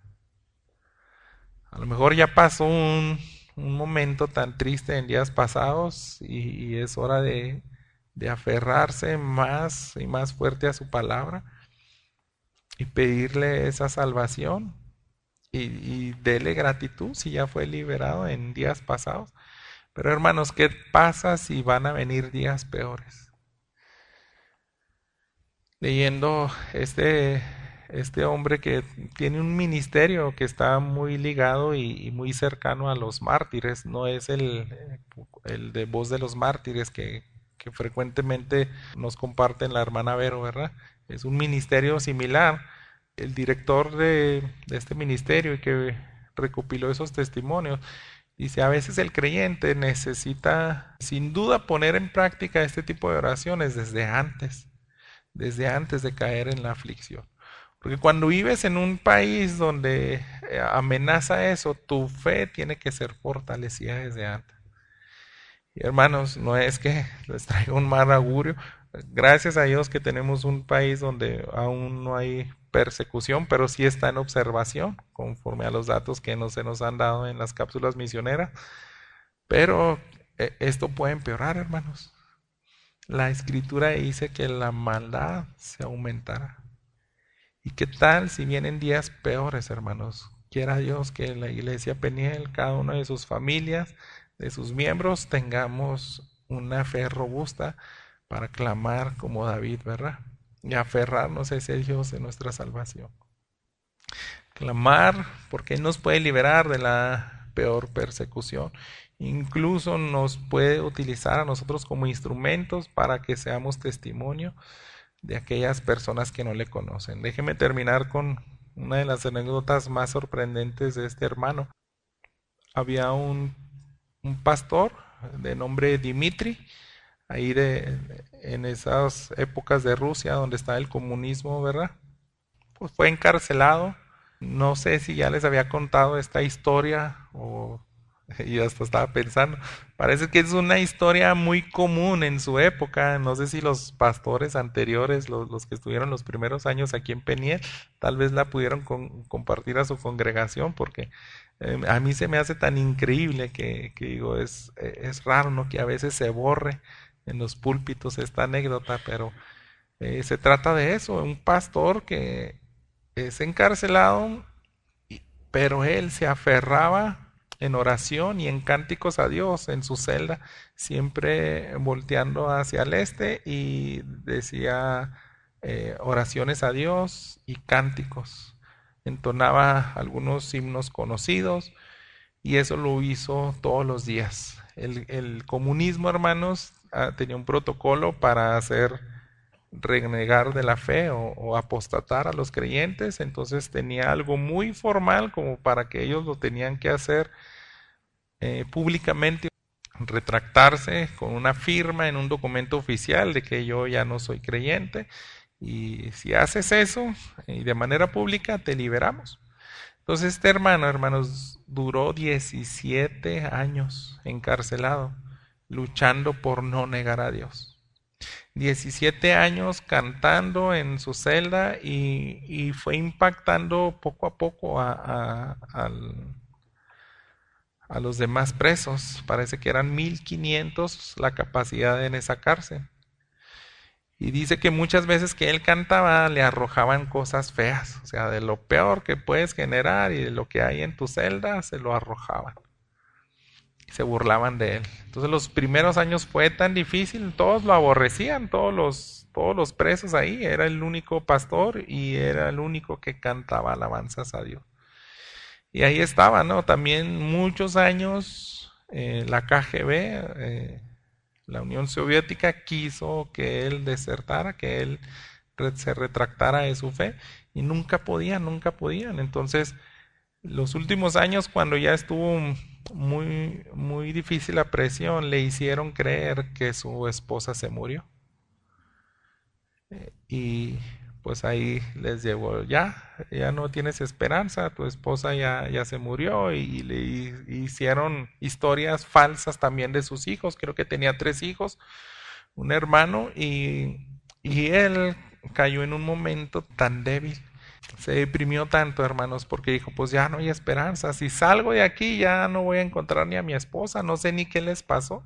S1: A lo mejor ya pasó un momento tan triste en días pasados y es hora de aferrarse más y más fuerte a su palabra y pedirle esa salvación y dele gratitud si ya fue liberado en días pasados. Pero hermanos, ¿qué pasa si van a venir días peores? Leyendo este hombre que tiene un ministerio que está muy ligado y muy cercano a los mártires, no es el de Voz de los Mártires que frecuentemente nos comparten la hermana Vero, ¿verdad? Es un ministerio similar. El director de este ministerio y que recopiló esos testimonios dice, a veces el creyente necesita sin duda poner en práctica este tipo de oraciones desde antes de caer en la aflicción. Porque cuando vives en un país donde amenaza eso, tu fe tiene que ser fortalecida desde antes. Y hermanos, no es que les traiga un mal augurio. Gracias a Dios que tenemos un país donde aún no hay persecución, pero sí está en observación, conforme a los datos que se nos han dado en las cápsulas misioneras. Pero esto puede empeorar, hermanos. La escritura dice que la maldad se aumentará. ¿Y qué tal si vienen días peores, hermanos? Quiera Dios que la iglesia Peniel, cada una de sus familias, de sus miembros, tengamos una fe robusta para clamar como David, ¿verdad? Y aferrarnos a ese Dios de nuestra salvación. Clamar porque Él nos puede liberar de la peor persecución. Incluso nos puede utilizar a nosotros como instrumentos para que seamos testimonio de aquellas personas que no le conocen. Déjeme terminar con una de las anécdotas más sorprendentes de este hermano. Había un pastor de nombre Dimitri, ahí en esas épocas de Rusia donde está el comunismo, ¿verdad? Pues fue encarcelado. No sé si ya les había contado esta historia y hasta estaba pensando, parece que es una historia muy común en su época. No sé si los pastores anteriores, los que estuvieron los primeros años aquí en Peniel, tal vez la pudieron compartir a su congregación, porque a mí se me hace tan increíble que digo, es raro, ¿no?, que a veces se borre en los púlpitos esta anécdota, pero Se trata de eso, un pastor que es encarcelado, pero él se aferraba en oración y en cánticos a Dios en su celda, siempre volteando hacia el este y decía oraciones a Dios y cánticos. Entonaba algunos himnos conocidos y eso lo hizo todos los días. El comunismo, hermanos, tenía un protocolo para hacer renegar de la fe o apostatar a los creyentes, entonces tenía algo muy formal como para que ellos lo tenían que hacer públicamente, retractarse con una firma en un documento oficial de que yo ya no soy creyente, y si haces eso y de manera pública te liberamos. Entonces este hermano, hermanos, duró 17 años encarcelado, luchando por no negar a Dios. 17 años cantando en su celda y fue impactando poco a poco a los demás presos. Parece que eran 1500 la capacidad en esa cárcel. Y dice que muchas veces que él cantaba le arrojaban cosas feas, o sea, de lo peor que puedes generar y de lo que hay en tu celda, se lo arrojaban. Y se burlaban de él. Entonces los primeros años fue tan difícil, todos lo aborrecían, todos los presos ahí, era el único pastor y era el único que cantaba alabanzas a Dios. Y ahí estaba, ¿no? También muchos años la KGB, la Unión Soviética, quiso que él desertara, que él se retractara de su fe, y nunca podían. Entonces, los últimos años, cuando ya estuvo muy, muy difícil la presión, le hicieron creer que su esposa se murió. Y pues ahí les llegó, ya no tienes esperanza, tu esposa ya se murió, y le hicieron historias falsas también de sus hijos. Creo que tenía 3 hijos, un hermano, y él cayó en un momento tan débil. Se deprimió tanto, hermanos, porque dijo, pues ya no hay esperanza. Si salgo de aquí ya no voy a encontrar ni a mi esposa, no sé ni qué les pasó.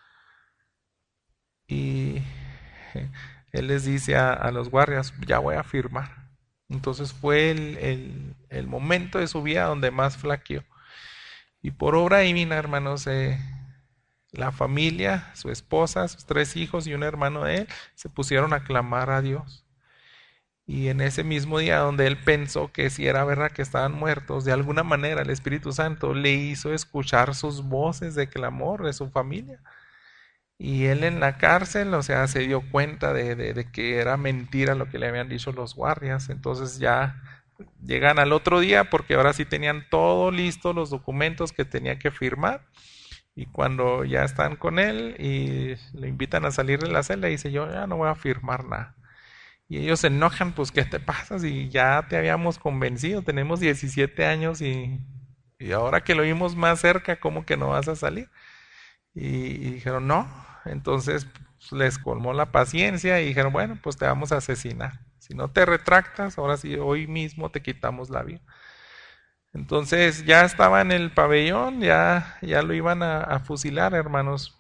S1: Y él les dice a los guardias, ya voy a firmar. Entonces fue el momento de su vida donde más flaqueó. Y por obra divina, hermanos, la familia, su esposa, sus 3 hijos y un hermano de él, se pusieron a clamar a Dios. Y en ese mismo día donde él pensó que si era verdad que estaban muertos, de alguna manera el Espíritu Santo le hizo escuchar sus voces de clamor de su familia. Y él en la cárcel, o sea, se dio cuenta de que era mentira lo que le habían dicho los guardias. Entonces ya llegan al otro día porque ahora sí tenían todo listo, los documentos que tenía que firmar. Y cuando ya están con él y le invitan a salir de la celda, dice, yo ya no voy a firmar nada. Y ellos se enojan, pues ¿qué te pasa? Si ya te habíamos convencido, tenemos 17 años y ahora que lo vimos más cerca, ¿cómo que no vas a salir? Y dijeron, no. Entonces pues, les colmó la paciencia y dijeron, bueno, pues te vamos a asesinar. Si no te retractas, ahora sí, hoy mismo te quitamos la vida. Entonces ya estaba en el pabellón, ya lo iban a fusilar, hermanos.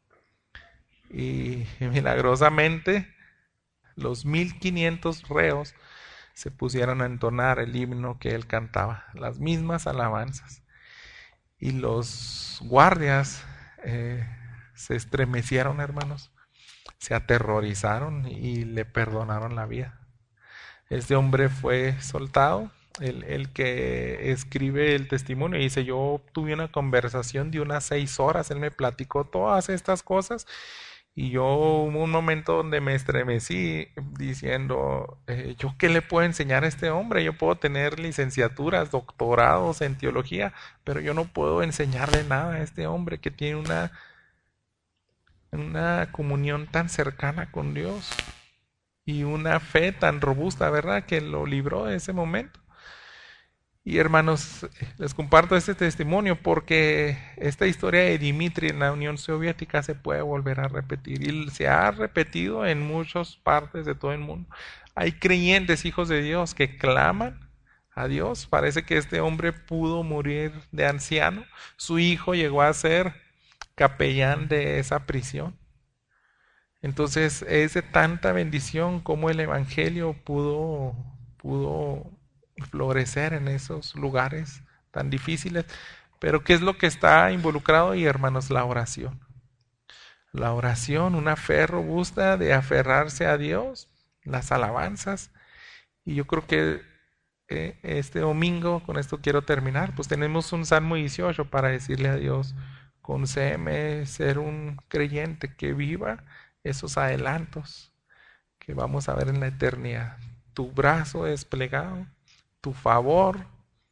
S1: Y milagrosamente los 1500 reos se pusieron a entonar el himno que él cantaba, las mismas alabanzas. Y los guardias se estremecieron, hermanos, se aterrorizaron y le perdonaron la vida. Este hombre fue soltado. El que escribe el testimonio dice, yo tuve una conversación de unas 6 horas, él me platicó todas estas cosas. Y yo hubo un momento donde me estremecí diciendo, ¿yo qué le puedo enseñar a este hombre? Yo puedo tener licenciaturas, doctorados en teología, pero yo no puedo enseñarle nada a este hombre que tiene una comunión tan cercana con Dios y una fe tan robusta, ¿verdad? Que lo libró de ese momento. Y hermanos, les comparto este testimonio porque esta historia de Dimitri en la Unión Soviética se puede volver a repetir y se ha repetido en muchas partes de todo el mundo. Hay creyentes, hijos de Dios, que claman a Dios. Parece que este hombre pudo morir de anciano. Su hijo llegó a ser capellán de esa prisión. Entonces es de tanta bendición como el Evangelio pudo florecer en esos lugares tan difíciles. Pero ¿qué es lo que está involucrado ahí, hermanos? La oración. La oración, una fe robusta de aferrarse a Dios, las alabanzas. Y yo creo que este domingo, con esto quiero terminar, pues tenemos un Salmo 18 para decirle a Dios, concédeme ser un creyente que viva esos adelantos que vamos a ver en la eternidad. Tu brazo desplegado, tu favor,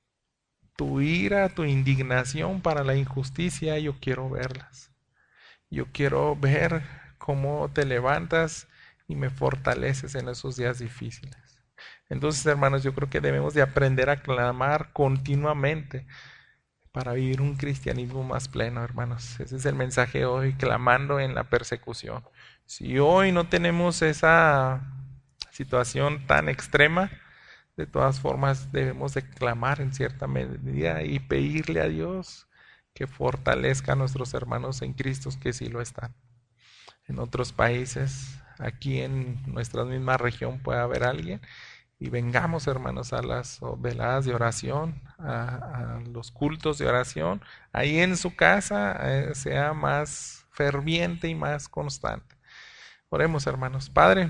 S1: tu ira, tu indignación para la injusticia, yo quiero verlas. Yo quiero ver cómo te levantas y me fortaleces en esos días difíciles. Entonces, hermanos, yo creo que debemos de aprender a clamar continuamente para vivir un cristianismo más pleno, hermanos. Ese es el mensaje hoy, clamando en la persecución. Si hoy no tenemos esa situación tan extrema, de todas formas debemos de clamar en cierta medida y pedirle a Dios que fortalezca a nuestros hermanos en Cristo que sí lo están. En otros países, aquí en nuestra misma región puede haber alguien, y vengamos, hermanos, a las veladas de oración, a los cultos de oración, ahí en su casa sea más ferviente y más constante. Oremos, hermanos. Padre,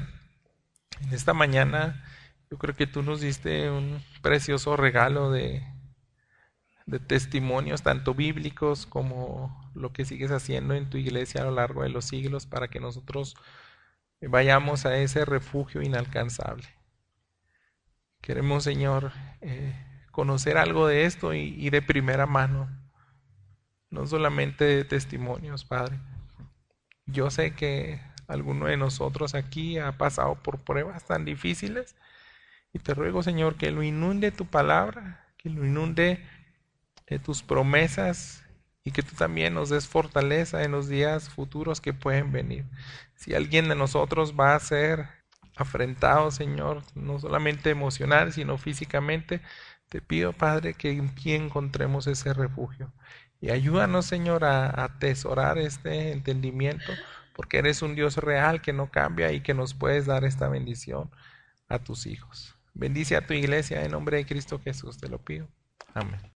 S1: en esta mañana yo creo que tú nos diste un precioso regalo de testimonios, tanto bíblicos como lo que sigues haciendo en tu iglesia a lo largo de los siglos, para que nosotros vayamos a ese refugio inalcanzable. Queremos, Señor, conocer algo de esto y de primera mano, no solamente de testimonios, Padre. Yo sé que alguno de nosotros aquí ha pasado por pruebas tan difíciles, y te ruego, Señor, que lo inunde tu palabra, que lo inunde tus promesas, y que tú también nos des fortaleza en los días futuros que pueden venir. Si alguien de nosotros va a ser afrentado, Señor, no solamente emocional, sino físicamente, te pido, Padre, que en ti encontremos ese refugio. Y ayúdanos, Señor, a atesorar este entendimiento, porque eres un Dios real que no cambia y que nos puedes dar esta bendición a tus hijos. Bendice a tu iglesia en nombre de Cristo Jesús, te lo pido. Amén.